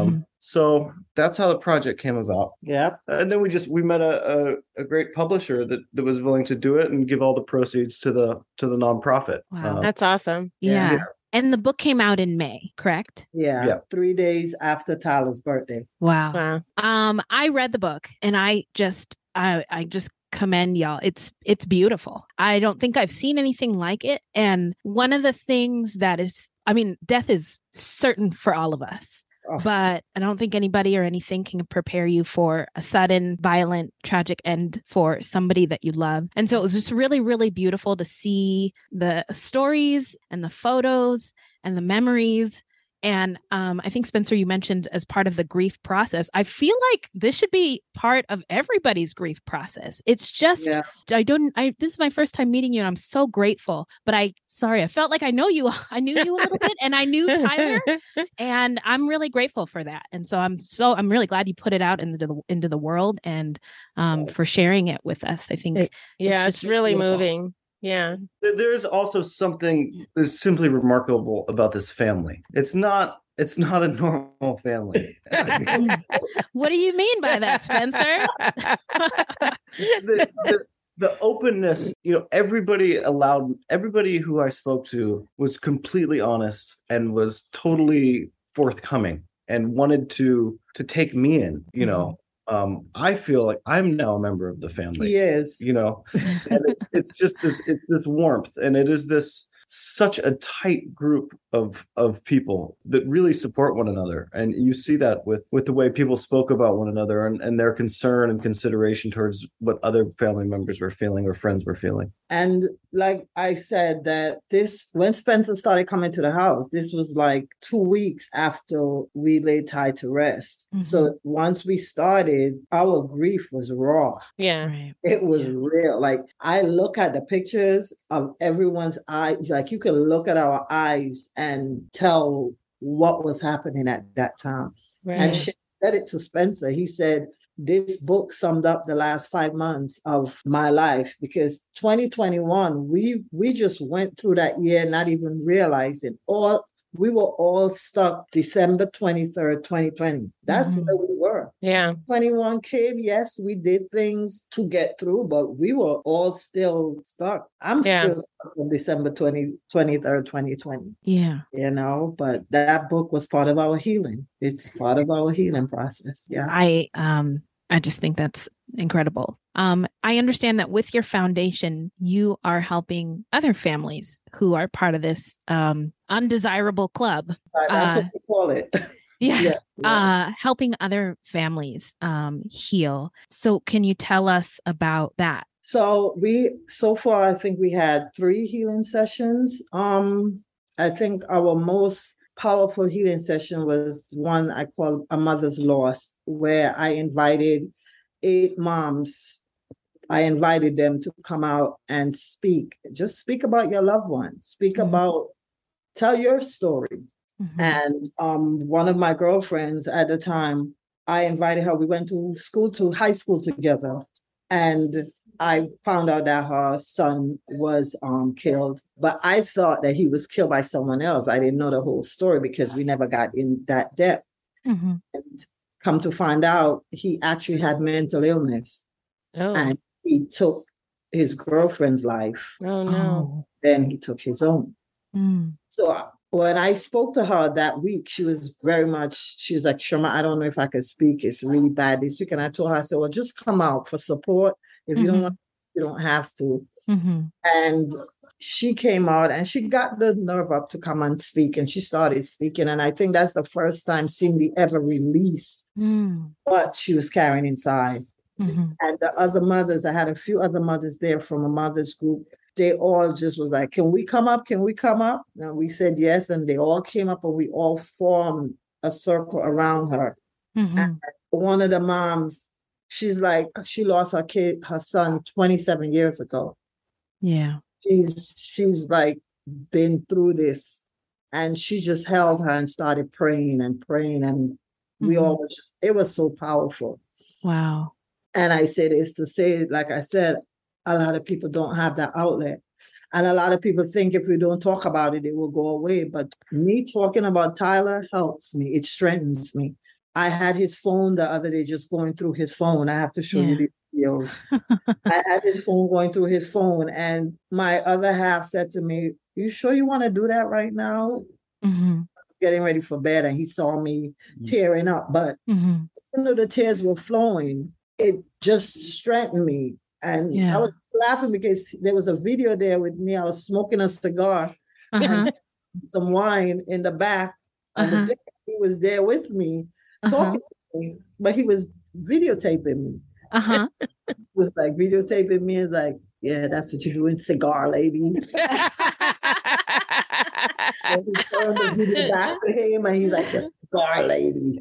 So that's how the project came about. Yeah. And then we met a great publisher that was willing to do it and give all the proceeds to the nonprofit. Wow. That's awesome. Yeah. And the book came out in May, correct? Yeah. 3 days after Tyler's birthday. Wow. I read the book and I just commend y'all. It's beautiful. I don't think I've seen anything like it. And one of the things that is, death is certain for all of us. But I don't think anybody or anything can prepare you for a sudden, violent, tragic end for somebody that you love. And so it was just really, really beautiful to see the stories and the photos and the memories And I think, Spencer, you mentioned as part of the grief process, I feel like this should be part of everybody's grief process. It's just, this is my first time meeting you, and I'm so grateful, but I felt like I knew you a little bit, and I knew Tyler, and I'm really grateful for that. And so I'm really glad you put it out into the world, and for sharing it with us. I think it's really moving. Yeah. There's also something that's simply remarkable about this family. It's not a normal family. What do you mean by that, Spencer? The openness, everybody who I spoke to was completely honest and was totally forthcoming and wanted to take me in, I feel like I'm now a member of the family. Yes. And it's just this warmth, and it is such a tight group of people that really support one another. And you see that with the way people spoke about one another and their concern and consideration towards what other family members were feeling or friends were feeling. And like I said, that when Spencer started coming to the house, this was like 2 weeks after we laid Ty to rest. Mm-hmm. So once we started, our grief was raw. Yeah. Right. It was real. Like, I look at the pictures of everyone's eyes, like you could look at our eyes and tell what was happening at that time. Right. And she said it to Spencer. He said, this book summed up the last 5 months of my life, because 2021, we just went through that year, not even realizing we were all stuck December 23rd, 2020. That's where we were. Yeah. 21 came. Yes, we did things to get through, but we were all still stuck. I'm still stuck on December 23rd, 2020. Yeah. But that book was part of our healing. It's part of our healing process. Yeah. I just think that's incredible. I understand that with your foundation, you are helping other families who are part of this undesirable club. That's what we call it. Yeah. Helping other families heal. So can you tell us about that? So far, I think we had 3 healing sessions. I think our most powerful healing session was one I call A Mother's Loss, where I invited 8 moms. I invited them to come out and speak. Just speak about your loved one. Speak about, tell your story. Mm-hmm. And one of my girlfriends at the time, I invited her. We went to high school together. And I found out that her son was killed, but I thought that he was killed by someone else. I didn't know the whole story because we never got in that depth. Mm-hmm. And come to find out, he actually had mental illness. Oh. And he took his girlfriend's life. Oh, no. Then he took his own. Mm. So when I spoke to her that week, she was like, Sherma, I don't know if I could speak. It's really bad this week. And I told her, I said, well, just come out for support. If you don't want, you don't have to. Mm-hmm. And she came out and she got the nerve up to come and speak. And she started speaking. And I think that's the first time Cindy ever released what she was carrying inside. Mm-hmm. And the other mothers, I had a few other mothers there from a mother's group. They all just was like, can we come up? Can we come up? And we said yes. And they all came up and we all formed a circle around her. Mm-hmm. And one of the moms, she's like, she lost her son 27 years ago. Yeah. She's like been through this, and she just held her and started praying. And we all it was so powerful. Wow. And I say this to say, like I said, a lot of people don't have that outlet. And a lot of people think if we don't talk about it, it will go away. But me talking about Tyler helps me. It strengthens me. I had his phone the other day, just going through his phone. I have to show you the videos. I had his phone going through his phone. And my other half said to me, you sure you want to do that right now? Mm-hmm. Getting ready for bed. And he saw me tearing up. But even though the tears were flowing, it just strengthened me. And I was laughing because there was a video there with me. I was smoking a cigar and some wine in the back. And he was there with me. Talking to me, but he was videotaping me. He was like videotaping me and like, yeah, that's what you're doing, cigar lady. And he turned the video back to him, and he's like, "The cigar lady."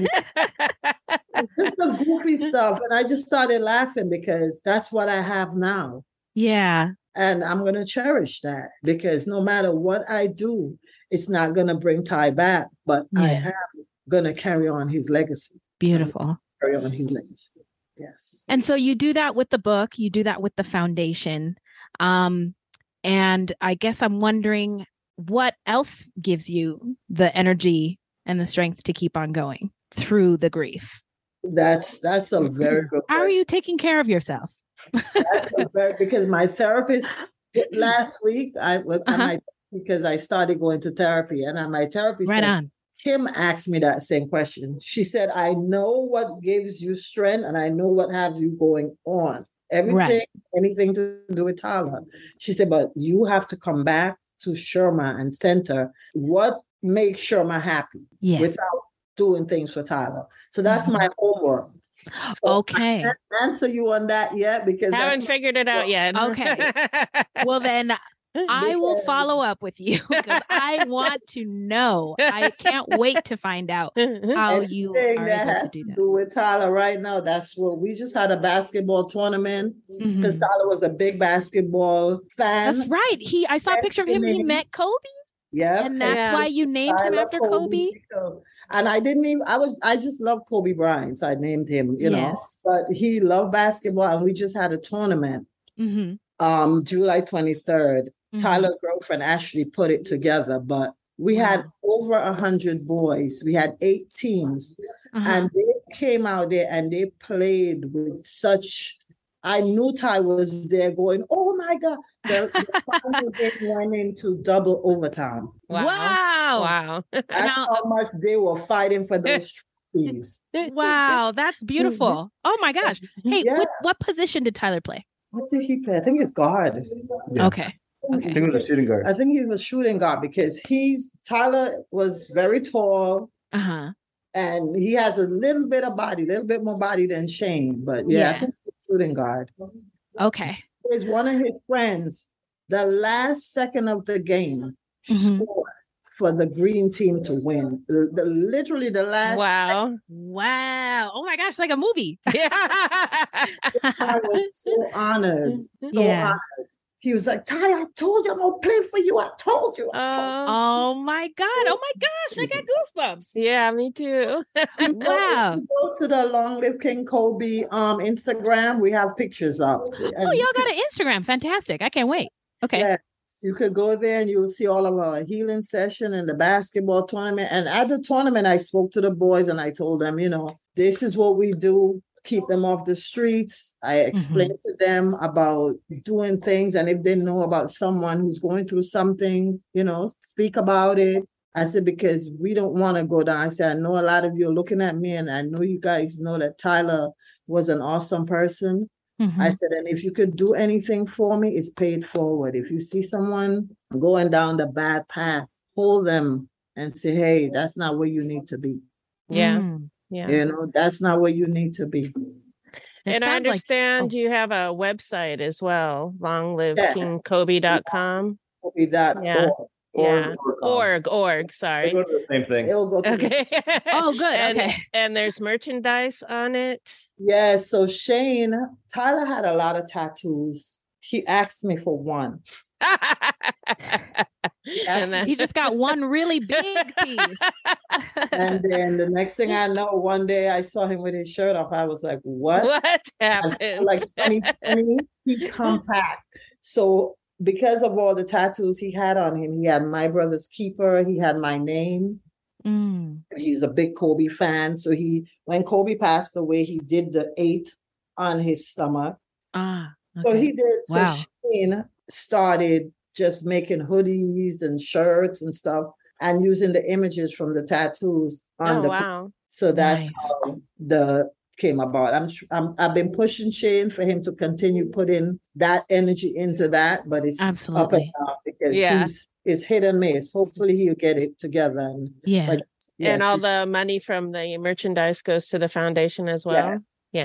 Just the goofy stuff, and I just started laughing because that's what I have now. Yeah. And I'm going to cherish that because no matter what I do, it's not going to bring Ty back, but I am going to carry on his legacy. Beautiful. Carry on his legacy. Yes. And so you do that with the book, you do that with the foundation. And I guess I'm wondering what else gives you the energy and the strength to keep on going through the grief? That's a very good How are you taking care of yourself? Because my therapist last week, because I started going to therapy, and my therapist Kim asked me that same question. She said, "I know what gives you strength, and I know what have you going on. Anything to do with Tyler." She said, "But you have to come back to Sherma and center what makes Sherma happy without doing things for Tyler." So that's my homework. So I can't answer you on that yet because haven't figured it out yet. Okay. Well, then I will follow up with you because I want to know. I can't wait to find out how you are able to do that. Do with Tyler right now. That's what we just had a basketball tournament because Tyler was a big basketball fan. That's right. I saw a picture of him. He met Kobe. Yeah. And that's why you named him after Kobe. And I just love Kobe Bryant. So I named him, you know, but he loved basketball, and we just had a tournament. July 23rd. Tyler's girlfriend Ashley put it together, but we had over 100 boys. We had 8 teams, and they came out there and they played with such. I knew Ty was there going, "Oh my God." The final game went into double overtime. Wow. That's how much they were fighting for those trophies. Wow, that's beautiful. Oh my gosh. Hey, what position did Tyler play? What did he play? I think it's guard. Yeah. Okay. I think it was a shooting guard. I think he was shooting guard because Tyler was very tall. And he has a little bit more body than Shane. But I think he's shooting guard. Okay. Is one of his friends, the last second of the game, scored for the green team to win. Literally the last. Wow. Oh my gosh, like a movie. I was so honored. Honored. He was like, "Ty, I told you I'm gonna play for you. I told you." Oh my God. Oh my gosh. I got goosebumps. Yeah, me too. Wow. Go to the Long Live King Kobe Instagram. We have pictures up. Y'all got an Instagram. Fantastic. I can't wait. Okay. Yeah. So you could go there and you'll see all of our healing session and the basketball tournament. And at the tournament, I spoke to the boys and I told them, you know, this is what we do. Keep them off the streets. I explained to them about doing things. And if they know about someone who's going through something, you know, speak about it. I said, because we don't want to go down. I said, I know a lot of you are looking at me and I know you guys know that Tyler was an awesome person. I said, and if you could do anything for me, it's paid forward. If you see someone going down the bad path, hold them and say, hey, that's not where you need to be. Yeah. You know, that's not where you need to be. And I understand you have a website as well, longlivekingkobe.com. Org. Sorry. They go to the same thing. It'll go to Oh, good. And there's merchandise on it. Yeah. So Tyler had a lot of tattoos. He asked me for one. And he just got one really big piece. And then the next thing I know, one day I saw him with his shirt off. I was like, what? What happened? Like 2020, he compact. So because of all the tattoos he had on him, he had My Brother's Keeper. He had my name. He's a big Kobe fan. So when Kobe passed away, he did the 8 on his stomach. Okay. So he did. Wow. So Shane started just making hoodies and shirts and stuff and using the images from the tattoos on wow. So that's how the came about. I've been pushing Shane for him to continue putting that energy into that, but it's up and down because it's hit and miss. Hopefully he'll get it together. And all the money from the merchandise goes to the foundation as well. Yeah.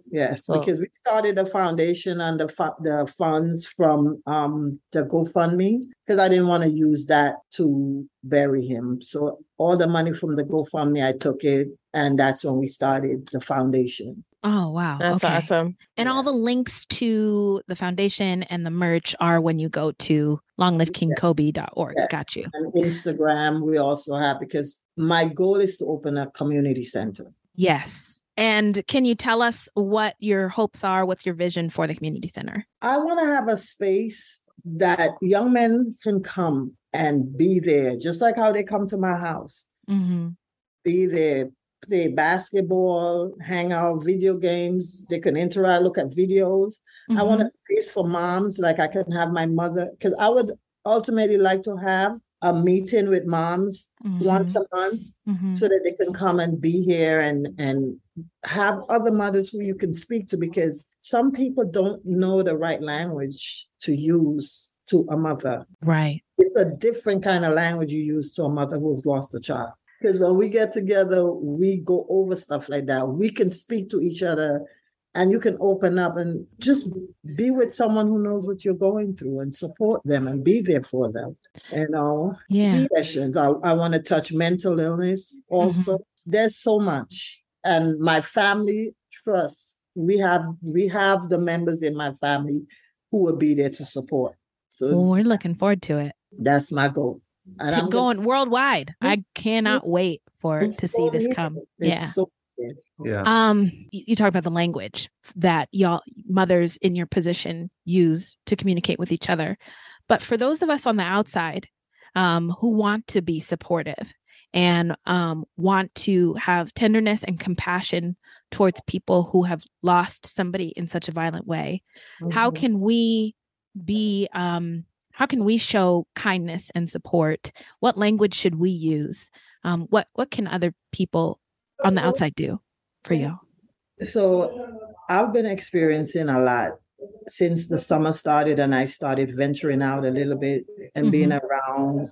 Yes, Well- because we started a foundation and the funds from the GoFundMe, because I didn't want to use that to bury him. So all the money from the GoFundMe, I took it, and that's when we started the foundation. Oh, wow. That's okay. awesome. And all the links to the foundation and the merch are when you go to longliveKingKobe.org. Yes. Got you. And Instagram, we also have, because my goal is to open a community center. Yes. And can you tell us what your hopes are? What's your vision for the community center? I want to have a space that young men can come and be there, just like how they come to my house. Mm-hmm. Be there, play basketball, hang out, video games. They can interact, look at videos. I want a space for moms, like I can have my mother, because I would ultimately like to have a meeting with moms once a month so that they can come and be here and have other mothers who you can speak to, because some people don't know the right language to use to a mother. Right. It's a different kind of language you use to a mother who's lost a child. Because when we get together, we go over stuff like that. We can speak to each other and you can open up and just be with someone who knows what you're going through and support them and be there for them. You know, sessions. I want to touch mental illness also. There's so much. And my family trust. We have the members in my family who will be there to support. So we're looking forward to it. That's my goal. And I'm going worldwide. I cannot wait to see this come. Yeah. Yeah. You talk about the language that y'all mothers in your position use to communicate with each other. But for those of us on the outside who want to be supportive and want to have tenderness and compassion towards people who have lost somebody in such a violent way, how can we be how can we show kindness and support? What language should we use? What can other people on the outside do for you? So I've been experiencing a lot since the summer started and I started venturing out a little bit and being around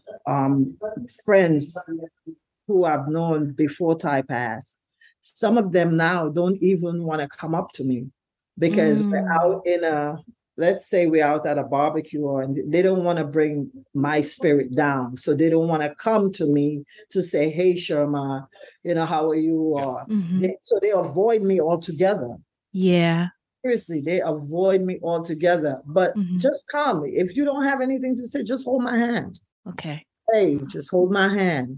friends who I've known before Ty passed. Some of them now don't even want to come up to me because we're out let's say we're out at a barbecue and they don't want to bring my spirit down. So they don't want to come to me to say, hey, Sherma, how are you? Or so they avoid me altogether. Yeah. Seriously, they avoid me altogether. But just calmly, if you don't have anything to say, just hold my hand. Okay. Hey, just hold my hand.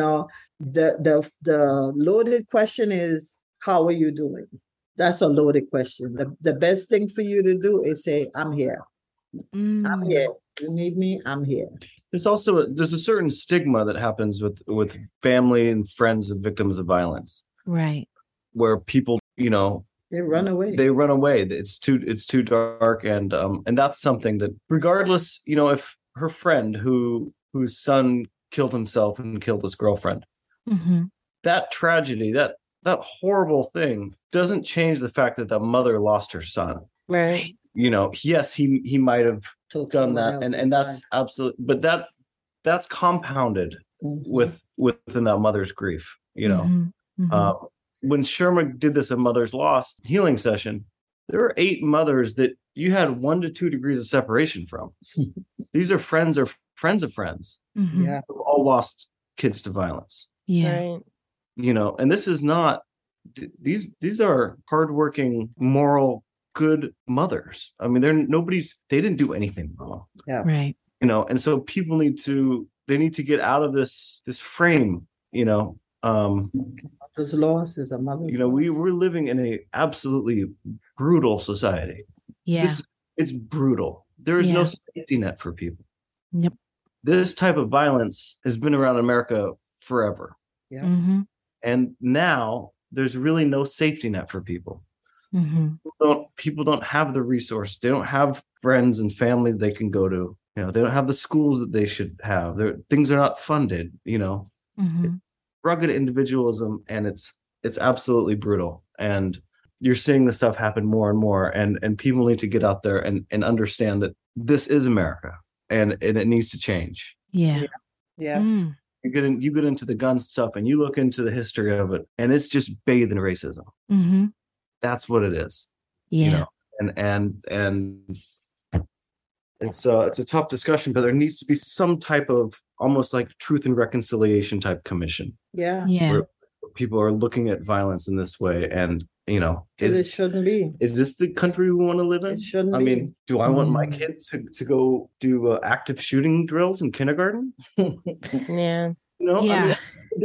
The loaded question is, how are you doing? That's a loaded question. The best thing for you to do is say, I'm here. I'm here. You need me? I'm here. There's a certain stigma that happens with family and friends of victims of violence. Right. Where people, they run away. It's too dark. And that's something that regardless, if her friend whose son killed himself and killed his girlfriend, that tragedy, that horrible thing doesn't change the fact that the mother lost her son. Right. Yes, he might have done that. And that's absolutely, but that's compounded within that mother's grief, When Sherma did this, a mother's lost healing session, there were 8 mothers that you had 1 to 2 degrees of separation from. These are friends or friends of friends. Yeah. Who all lost kids to violence. Yeah. Right. And this is not, these are hardworking, moral, good mothers. I mean, they didn't do anything wrong. Yeah. Right. And so people need to get out of this frame, Mother's loss is a mother's loss. We're living in a absolutely brutal society. Yeah. It's brutal. There is no safety net for people. Yep. This type of violence has been around America forever. Yeah. And now there's really no safety net for people. People don't have the resource. They don't have friends and family they can go to. They don't have the schools that they should have. Things are not funded. Rugged individualism, and it's absolutely brutal. And you're seeing this stuff happen more and more. And people need to get out there and understand that this is America, and it needs to change. Yeah. Yeah. You get into the gun stuff and you look into the history of it, and it's just bathed in racism. That's what it is. Yeah. You know, and so it's a tough discussion, but there needs to be some type of almost like truth and reconciliation type commission. Yeah. Where people are looking at violence in this way, and you know, it shouldn't be. Is this the country we want to live in? It shouldn't I be. mean, do I want my kids to go do active shooting drills in kindergarten? Yeah. You know, Yeah. I mean,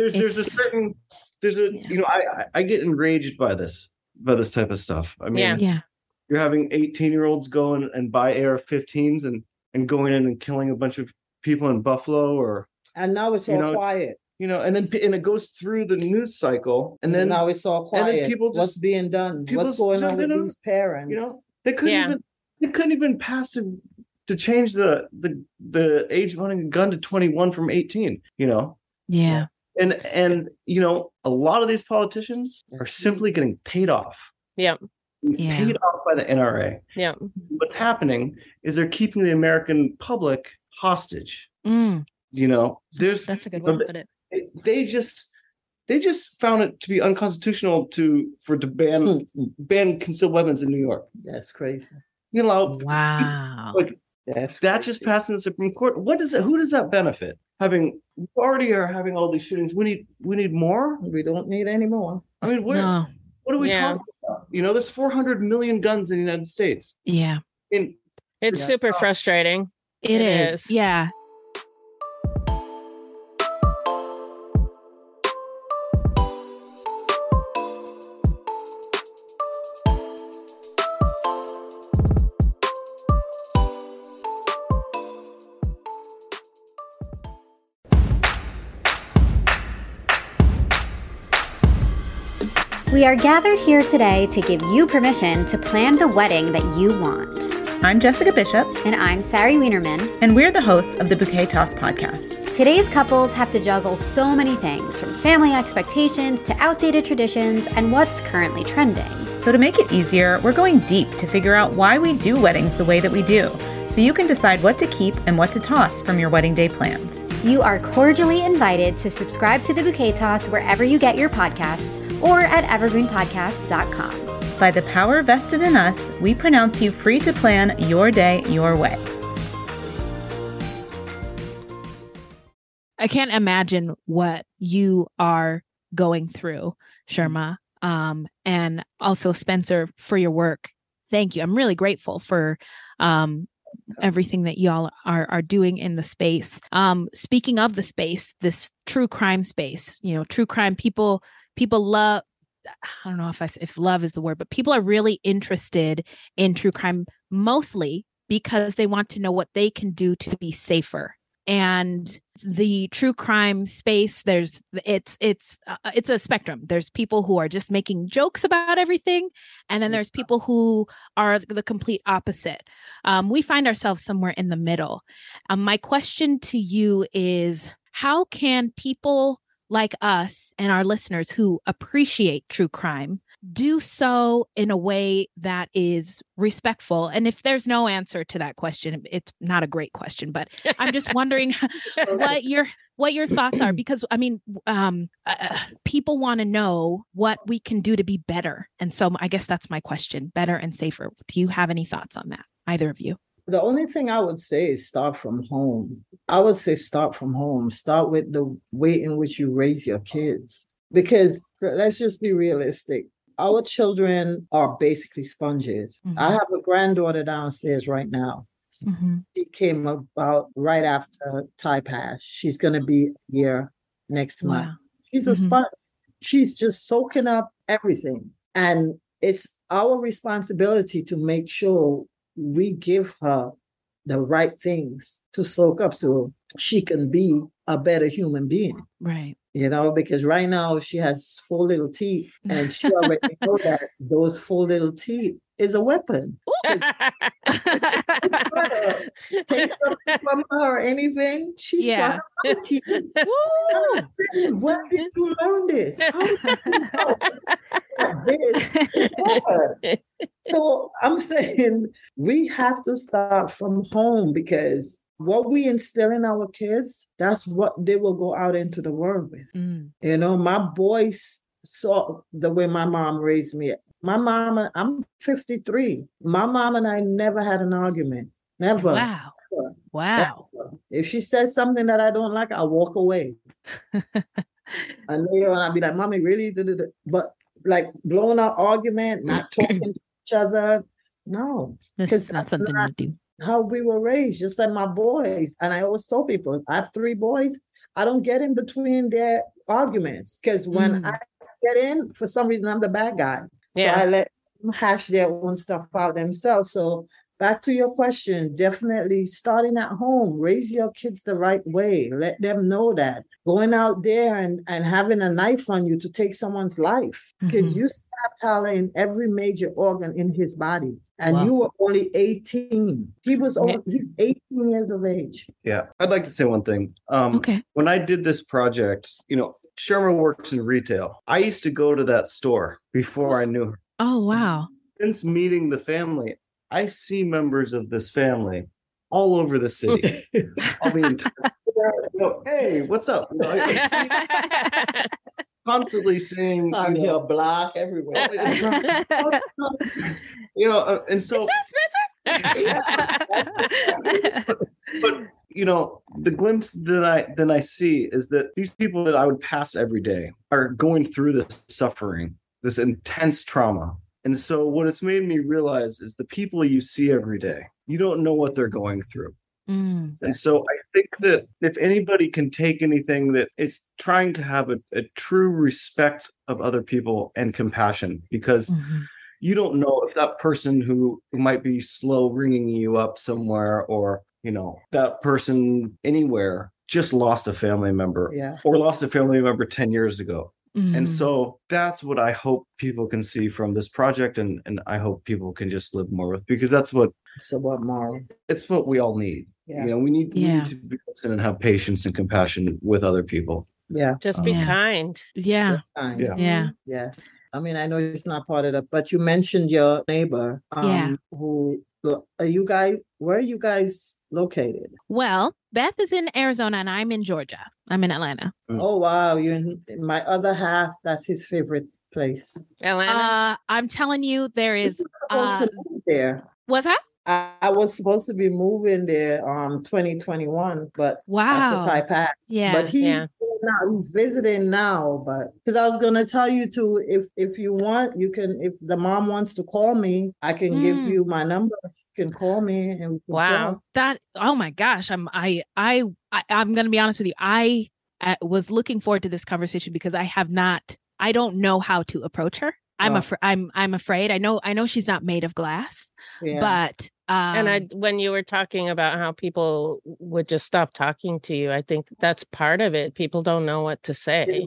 you know, I get enraged by this type of stuff. I mean, you're having 18-year-olds go and buy AR-15s and going in and killing a bunch of people in Buffalo, and now it's all quiet. You know, and it goes through the news cycle, and then now it's all quiet. And then people what's being done? What's going on with these parents? You know, they couldn't even pass to change the age of owning a gun to 21 from 18. You know. Yeah. And you know, a lot of these politicians are simply getting paid off. Yeah. Paid off by the NRA. Yeah. What's happening is they're keeping the American public hostage. Mm. You know, that's a good way to put it. They just found it to be unconstitutional to ban concealed weapons in New York. That's crazy. You know, wow. Like that just passed in the Supreme Court. What does that? Who does that benefit? We already are having all these shootings. We need more. We don't need any more. I mean, what are we talking about? You know, there's 400 million guns in the United States. Yeah. It's super frustrating. It is. Yeah. We are gathered here today to give you permission to plan the wedding that you want. I'm Jessica Bishop. And I'm Sari Wienerman. And we're the hosts of the Bouquet Toss podcast. Today's couples have to juggle so many things, from family expectations to outdated traditions and what's currently trending. So to make it easier, we're going deep to figure out why we do weddings the way that we do, so you can decide what to keep and what to toss from your wedding day plans. You are cordially invited to subscribe to the Bouquet Toss wherever you get your podcasts or at evergreenpodcast.com. By the power vested in us, we pronounce you free to plan your day your way. I can't imagine what you are going through, Sherma, and also Spencer, for your work. Thank you. I'm really grateful for everything that y'all are doing in the space. Speaking of the space, this true crime space, you know, true crime, people love, I don't know if love is the word, but people are really interested in true crime, mostly because they want to know what they can do to be safer. And the true crime space, it's a spectrum. There's people who are just making jokes about everything, and then there's people who are the complete opposite. We find ourselves somewhere in the middle. My question to you is, how can people like us and our listeners who appreciate true crime do so in a way that is respectful? And if there's no answer to that question, it's not a great question, but I'm just wondering what your thoughts are, because I mean, people want to know what we can do to be better. And so I guess that's my question: better and safer. Do you have any thoughts on that, either of you? The only thing I would say is start from home. I would say start from home. Start with the way in which you raise your kids. Because let's just be realistic. Our children are basically sponges. Mm-hmm. I have a granddaughter downstairs right now. Mm-hmm. She came about right after Thai Pass. She's going to be here next month. She's a sponge. She's just soaking up everything. And it's our responsibility to make sure we give her the right things to soak up so she can be a better human being. Right. You know, because right now she has 4 little teeth, and she already know that those 4 little teeth is a weapon. Take something from her or anything, she's trying to fight you. Where did you learn this? How did you know this? So I'm saying we have to start from home, because what we instill in our kids, that's what they will go out into the world with. You know, my boys saw the way my mom raised me. My mama, I'm 53. My mom and I never had an argument. Never. Wow. Never. Wow. Never. If she says something that I don't like, I'll walk away. And later on, I'll be like, Mommy, really? But like blowing out argument, not talking to each other. No. This is not something you do. How we were raised, just like my boys. And I always tell people, I have 3 boys. I don't get in between their arguments because when I get in, for some reason, I'm the bad guy. Yeah. So I let them hash their own stuff out themselves. So back to your question, definitely starting at home, raise your kids the right way. Let them know that going out there and having a knife on you to take someone's life, because you stabbed Tyler in every major organ in his body. And you were only 18. He's 18 years of age. Yeah. I'd like to say one thing. Okay. When I did this project, Sherma works in retail. I used to go to that store before I knew her. Oh, wow. Since meeting the family, I see members of this family all over the city. I'll be in touch. Hey, what's up? Constantly seeing on your block everywhere. And so is that Spencer? But the glimpse that I see is that these people that I would pass every day are going through this suffering, this intense trauma. And so what it's made me realize is the people you see every day, you don't know what they're going through. And so I think that if anybody can take anything, that it's trying to have a true respect of other people and compassion, because you don't know if that person who might be slow ringing you up somewhere, or that person anywhere just lost a family member, or lost a family member 10 years ago. And so that's what I hope people can see from this project, and I hope people can just live more with, because that's what it's what we all need. We need to be listening and have patience and compassion with other people. Just be kind. Yeah. Yes. I mean, I know it's not part of that, but you mentioned your neighbor who where are you guys located? Well, Beth is in Arizona and I'm in Georgia. I'm in Atlanta. Oh, wow. You're in my other half. That's his favorite place. Atlanta? I'm telling you, there is... there. What's that? I was supposed to be moving there 2021, but after Ty passed. But he's visiting now. But because I was gonna tell you to, if you want, you can. If the mom wants to call me, I can give you my number. You can call me and we can talk. Oh my gosh, I'm gonna be honest with you. I was looking forward to this conversation because I don't know how to approach her. I'm afraid. I know she's not made of glass, but and when you were talking about how people would just stop talking to you, I think that's part of it. People don't know what to say.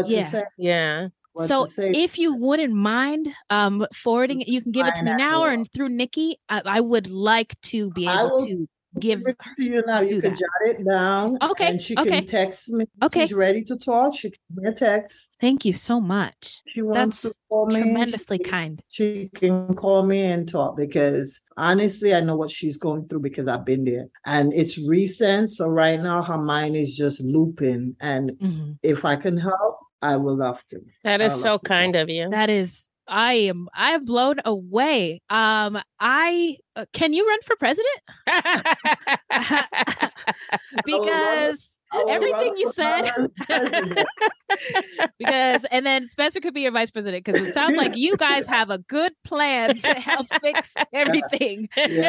Yeah. So if you wouldn't mind forwarding it, you can give it to me now or through Nikki. I would like to be able to give it to you now. You can jot it down. Okay. And she can text me. She's ready to talk. She can give me a text. Thank you so much. She wants to call me. Tremendously kind. She can call me and talk, because honestly, I know what she's going through because I've been there. And it's recent. So right now her mind is just looping. And if I can help, I will love to. That is so kind of you. That is. I'm blown away. Can you run for president? Because everything you said, and then Spencer could be your vice president, because it sounds like you guys have a good plan to help fix everything.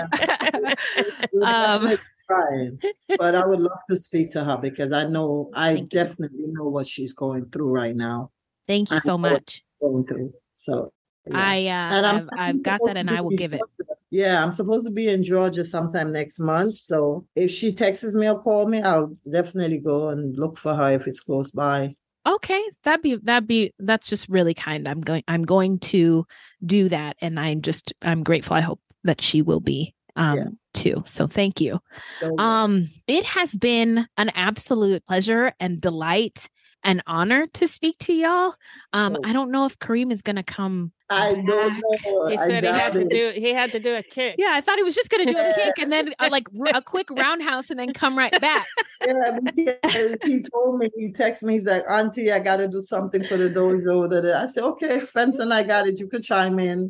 But I would love to speak to her, because I definitely know what she's going through right now. Thank you so much. Going through. So I've got that, and I will give it. Yeah, I'm supposed to be in Georgia sometime next month. So if she texts me or call me, I'll definitely go and look for her if it's close by. Okay, that's just really kind. I'm going to do that, and I'm grateful. I hope that she will be too. So thank you. It has been an absolute pleasure and delight. an honor to speak to y'all. I don't know if Kareem is going to come. I don't know. He said he had to do a kick. Yeah, I thought he was just going to do a kick and then like a quick roundhouse and then come right back. Yeah, he told me, he texted me, he's like, Auntie, I got to do something for the dojo. I said, okay, Spencer and I got it. You could chime in.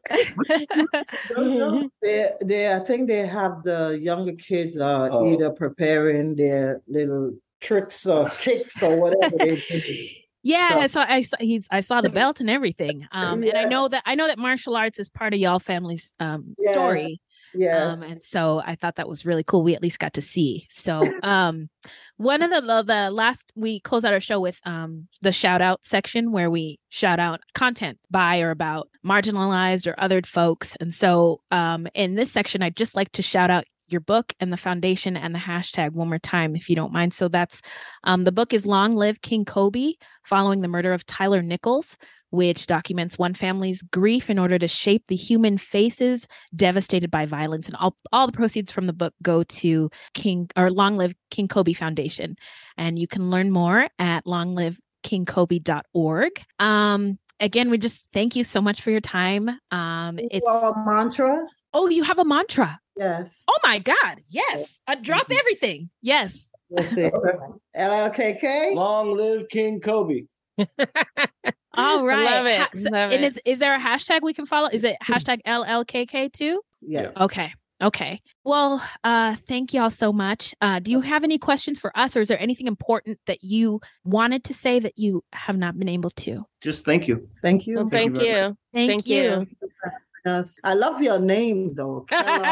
I think they have the younger kids either preparing their little tricks or kicks or whatever they do. Yeah, so. I saw the belt and everything. And I know that martial arts is part of y'all family's story. Yes. And so I thought that was really cool. We at least got to see. So one of the last, we close out our show with the shout out section where we shout out content by or about marginalized or othered folks. And so in this section, I'd just like to shout out your book and the foundation and the hashtag one more time, if you don't mind. So that's the book is Long Live King Kobe, following the murder of Tyler Nichols, which documents one family's grief in order to shape the human faces devastated by violence. And all the proceeds from the book go to Long Live King Kobe Foundation. And you can learn more at longlivekingkobe.org. Again, we just thank you so much for your time. It's a mantra. Oh, you have a mantra. Yes. Oh my God. Yes. Drop everything. Yes. LLKK. Long live King Kobe. All right. Love it. Love it. Is there a hashtag we can follow? Is it hashtag LLKK too? Yes. Okay. Well, thank y'all so much. Do you have any questions for us, or is there anything important that you wanted to say that you have not been able to? Just thank you. Thank you. Well, thank you. Thank you. Yes. I love your name though.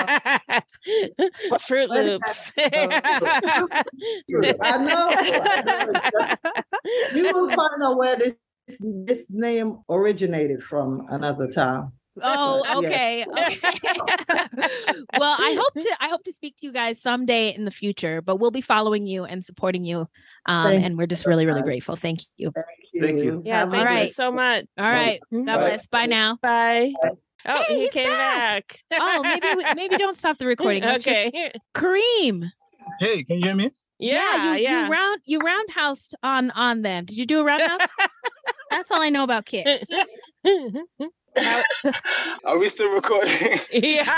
Fruit Loops. I know. You will find out where this name originated from another time. Oh, okay. Okay. Well, I hope to speak to you guys someday in the future, but we'll be following you and supporting you. And we're just really, really grateful. Thank you. Thank you. Yeah, thank you so much. All right. God bless. Bye now. Bye. Oh, hey, he came back. Oh, maybe don't stop the recording. Okay. Kareem. Hey, can you hear me? Yeah. You roundhoused on them. Did you do a roundhouse? That's all I know about kicks. Are we still recording? Yeah.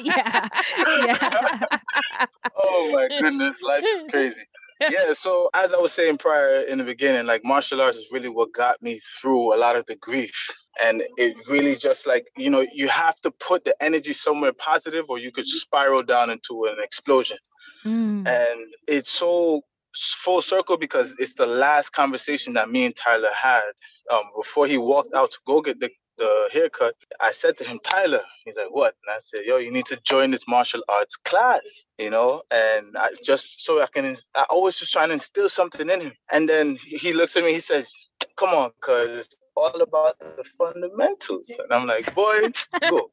Oh my goodness, life is crazy. Yeah, so as I was saying prior in the beginning, like martial arts is really what got me through a lot of the grief. And it really just like, you have to put the energy somewhere positive or you could spiral down into an explosion. And it's so full circle because it's the last conversation that me and Tyler had before he walked out to go get the haircut. I said to him, Tyler, he's like, what? And I said, yo, you need to join this martial arts class, and I just so I always just trying to instill something in him. And then he looks at me, he says, come on, cuz it's all about the fundamentals. And I'm like, boy, go.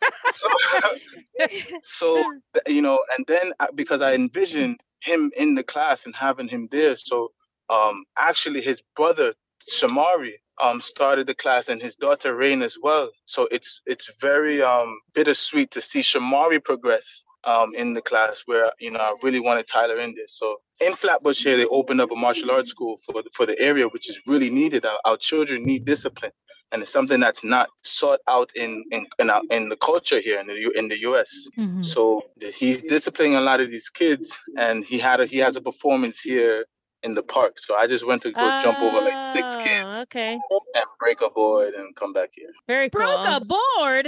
So, and then because I envisioned him in the class and having him there. So actually his brother, Shamari, started the class and his daughter Rain as well. So it's very bittersweet to see Shamari progress in the class where, I really wanted Tyler in this. So in Flatbush here, they opened up a martial arts school for the area, which is really needed. Our children need discipline. And it's something that's not sought out in the culture here in the U.S. Mm-hmm. So he's disciplining a lot of these kids, and he has a performance here in the park. So I just went to go jump over like 6 kids, okay, and break a board and come back here. Very cool. Broke a board.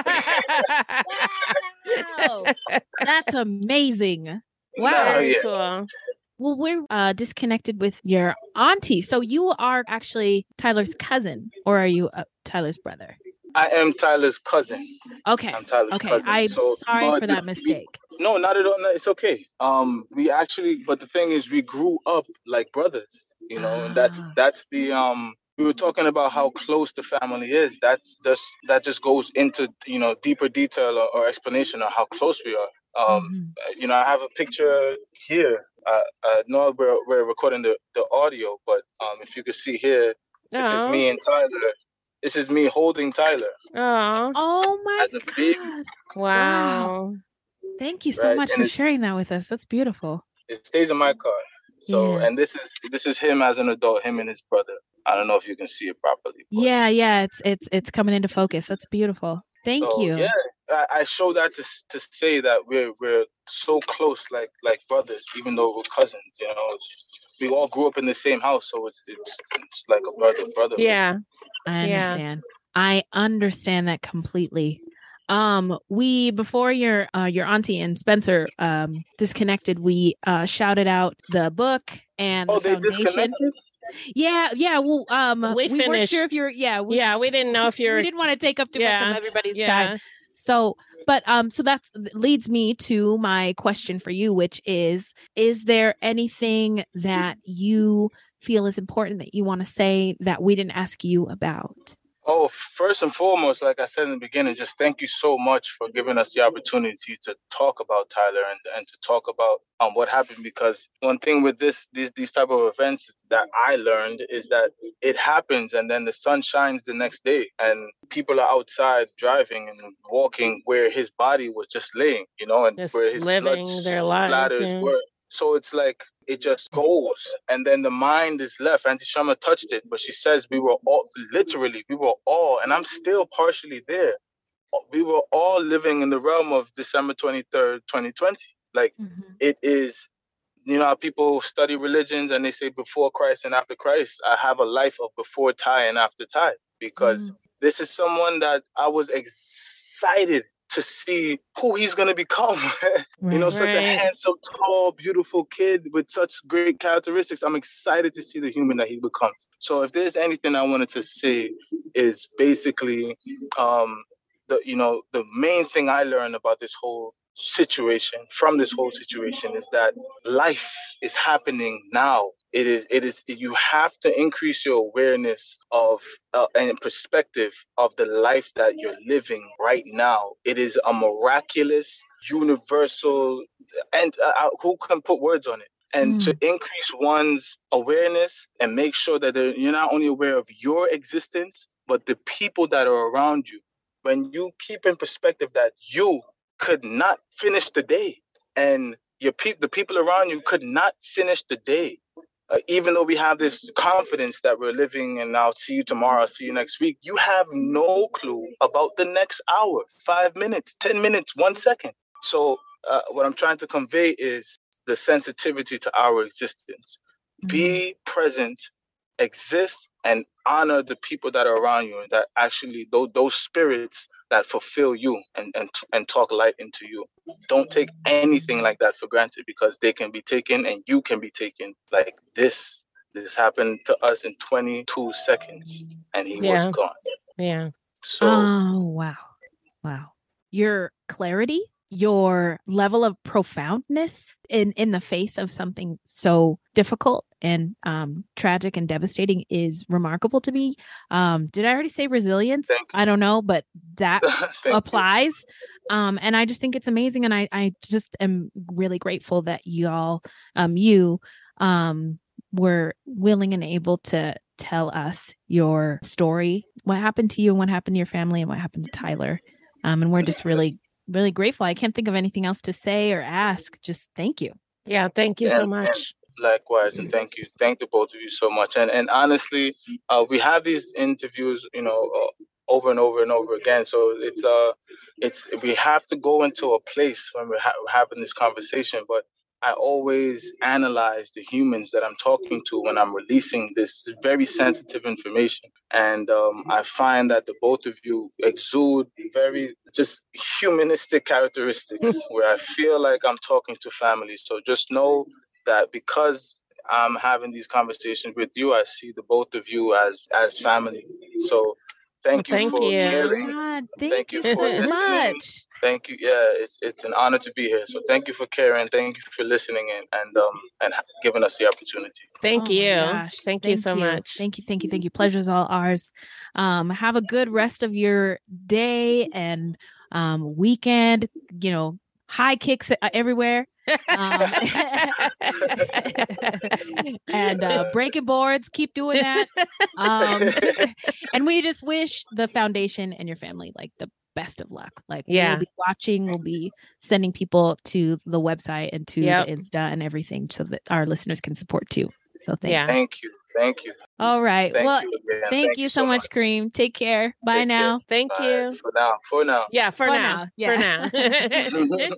Wow, that's amazing. Wow, very cool. Well, we're disconnected with your auntie. So you are actually Tyler's cousin, or are you Tyler's brother? I am Tyler's cousin. Okay. I'm Tyler's cousin. I'm sorry for that mistake. No, not at all. No, it's okay. But the thing is, we grew up like brothers, and that's the we were talking about how close the family is. That just goes into, deeper detail or explanation of how close we are. I have a picture here. No, we're recording the audio, but if you could see here, this is me and Tyler. This is me holding Tyler. Oh my as a baby. God. Wow. Thank you so much for sharing that with us. That's beautiful. It stays in my car. So, and this is him as an adult, him and his brother. I don't know if you can see it properly. Yeah, it's coming into focus. That's beautiful. Thank you. Yeah, I show that to say that we're so close, like brothers, even though we're cousins. You know, we all grew up in the same house, so it's like a brother. Yeah, I understand. I understand that completely. Before your auntie and Spencer disconnected, we shouted out the book and the foundation. They disconnected? Yeah. Well, we finished. weren't sure if you're. We didn't know if you're. We didn't want to take up too much of everybody's time. So that leads me to my question for you, which is there anything that you feel is important that you want to say that we didn't ask you about? Oh, first and foremost, like I said in the beginning, just thank you so much for giving us the opportunity to talk about Tyler and to talk about what happened. Because one thing with these type of events that I learned is that it happens and then the sun shines the next day and people are outside driving and walking where his body was just laying, you know, and just where his living their lives. were. So it's like it just goes, and then the mind is left. Auntie Shama touched it, but she says we were all, and I'm still partially there. We were all living in the realm of December 23rd, 2020. Like it is, you know, how people study religions and they say before Christ and after Christ. I have a life of before Ty and after Ty, because this is someone that I was excited to see who he's going to become. You know, such a handsome, tall, beautiful kid with such great characteristics. I'm excited to see the human that he becomes. So if there's anything I wanted to say is basically, the main thing I learned about this whole situation, is that life is happening now. It is. You have to increase your awareness of and perspective of the life that you're living right now. It is a miraculous, universal, and who can put words on it? And to increase one's awareness and make sure that you're not only aware of your existence, but the people that are around you. When you keep in perspective that you could not finish the day, and the people around you could not finish the day. Even though we have this confidence that we're living and I'll see you tomorrow, I'll see you next week, you have no clue about the next hour, 5 minutes, 10 minutes, 1 second. So what I'm trying to convey is the sensitivity to our existence. Be present, exist, and honor the people that are around you, that actually those spirits that fulfill you and talk light into you. Don't take anything like that for granted, because they can be taken and you can be taken. Like this happened to us in 22 seconds and he was gone. Yeah. So wow. Your clarity, your level of profoundness in the face of something so difficult and tragic and devastating is remarkable to me. Did I already say resilience? I don't know, but that applies. And I just think it's amazing. And I just am really grateful that y'all, you were willing and able to tell us your story, what happened to you and what happened to your family and what happened to Tyler. And we're just really grateful. I can't think of anything else to say or ask. Just thank you. Yeah, thank you so much. Likewise, and thank you. Thank the both of you so much. And honestly, we have these interviews, over and over and over again. So it's we have to go into a place when we're having this conversation. But I always analyze the humans that I'm talking to when I'm releasing this very sensitive information. And I find that the both of you exude very just humanistic characteristics where I feel like I'm talking to family. So just know that because I'm having these conversations with you, I see the both of you as family. So thank you for caring. God, thank you so for listening. much. Thank you. Yeah, it's an honor to be here. So thank you for caring. Thank you for listening and giving us the opportunity. Thank you. Thank you so much. Thank you. Pleasure's all ours. Have a good rest of your day and weekend. High kicks everywhere. And breaking boards, keep doing that. And we just wish the foundation and your family like the best of luck. Like, Yeah. we'll be watching, we'll be sending people to the website and to Yep. the Insta and everything so that our listeners can support too. So thanks. Yeah. Thank you. Thank you. All right. Thank Well, you again. thank you so much, Kareem. Take care. Bye now. Thank you. For now. For now. Yeah, for For now. now, yeah. For now.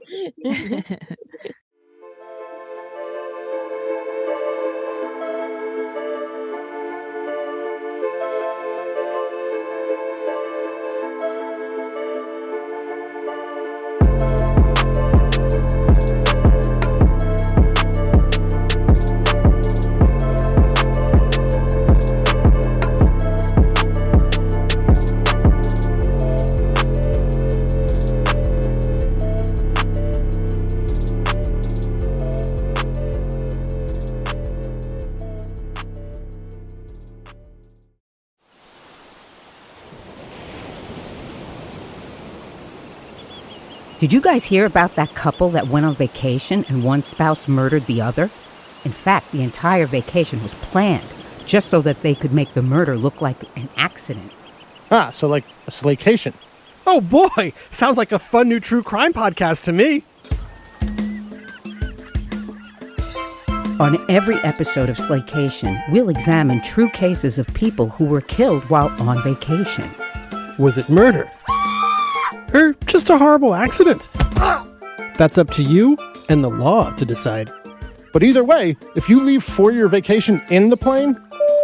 Did you guys hear about that couple that went on vacation and one spouse murdered the other? In fact, the entire vacation was planned just so that they could make the murder look like an accident. Ah, so like a slaycation. Oh boy, sounds like a fun new true crime podcast to me. On every episode of Slaycation, we'll examine true cases of people who were killed while on vacation. Was it murder? Or just a horrible accident? That's up to you and the law to decide. But either way, if you leave for your vacation in the plane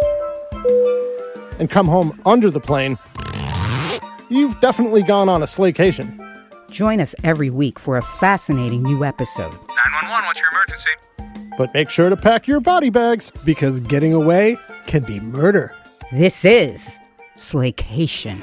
and come home under the plane, you've definitely gone on a slaycation. Join us every week for a fascinating new episode. 911, what's your emergency? But make sure to pack your body bags, because getting away can be murder. This is Slaycation.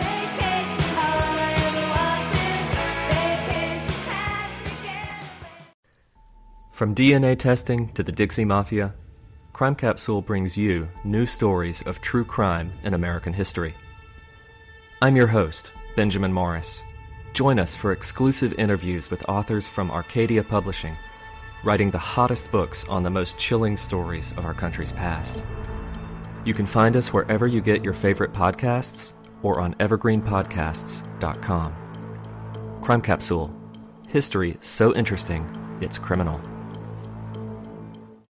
From DNA testing to the Dixie Mafia, Crime Capsule brings you new stories of true crime in American history. I'm your host, Benjamin Morris. Join us for exclusive interviews with authors from Arcadia Publishing, writing the hottest books on the most chilling stories of our country's past. You can find us wherever you get your favorite podcasts or on evergreenpodcasts.com. Crime Capsule. History so interesting, it's criminal.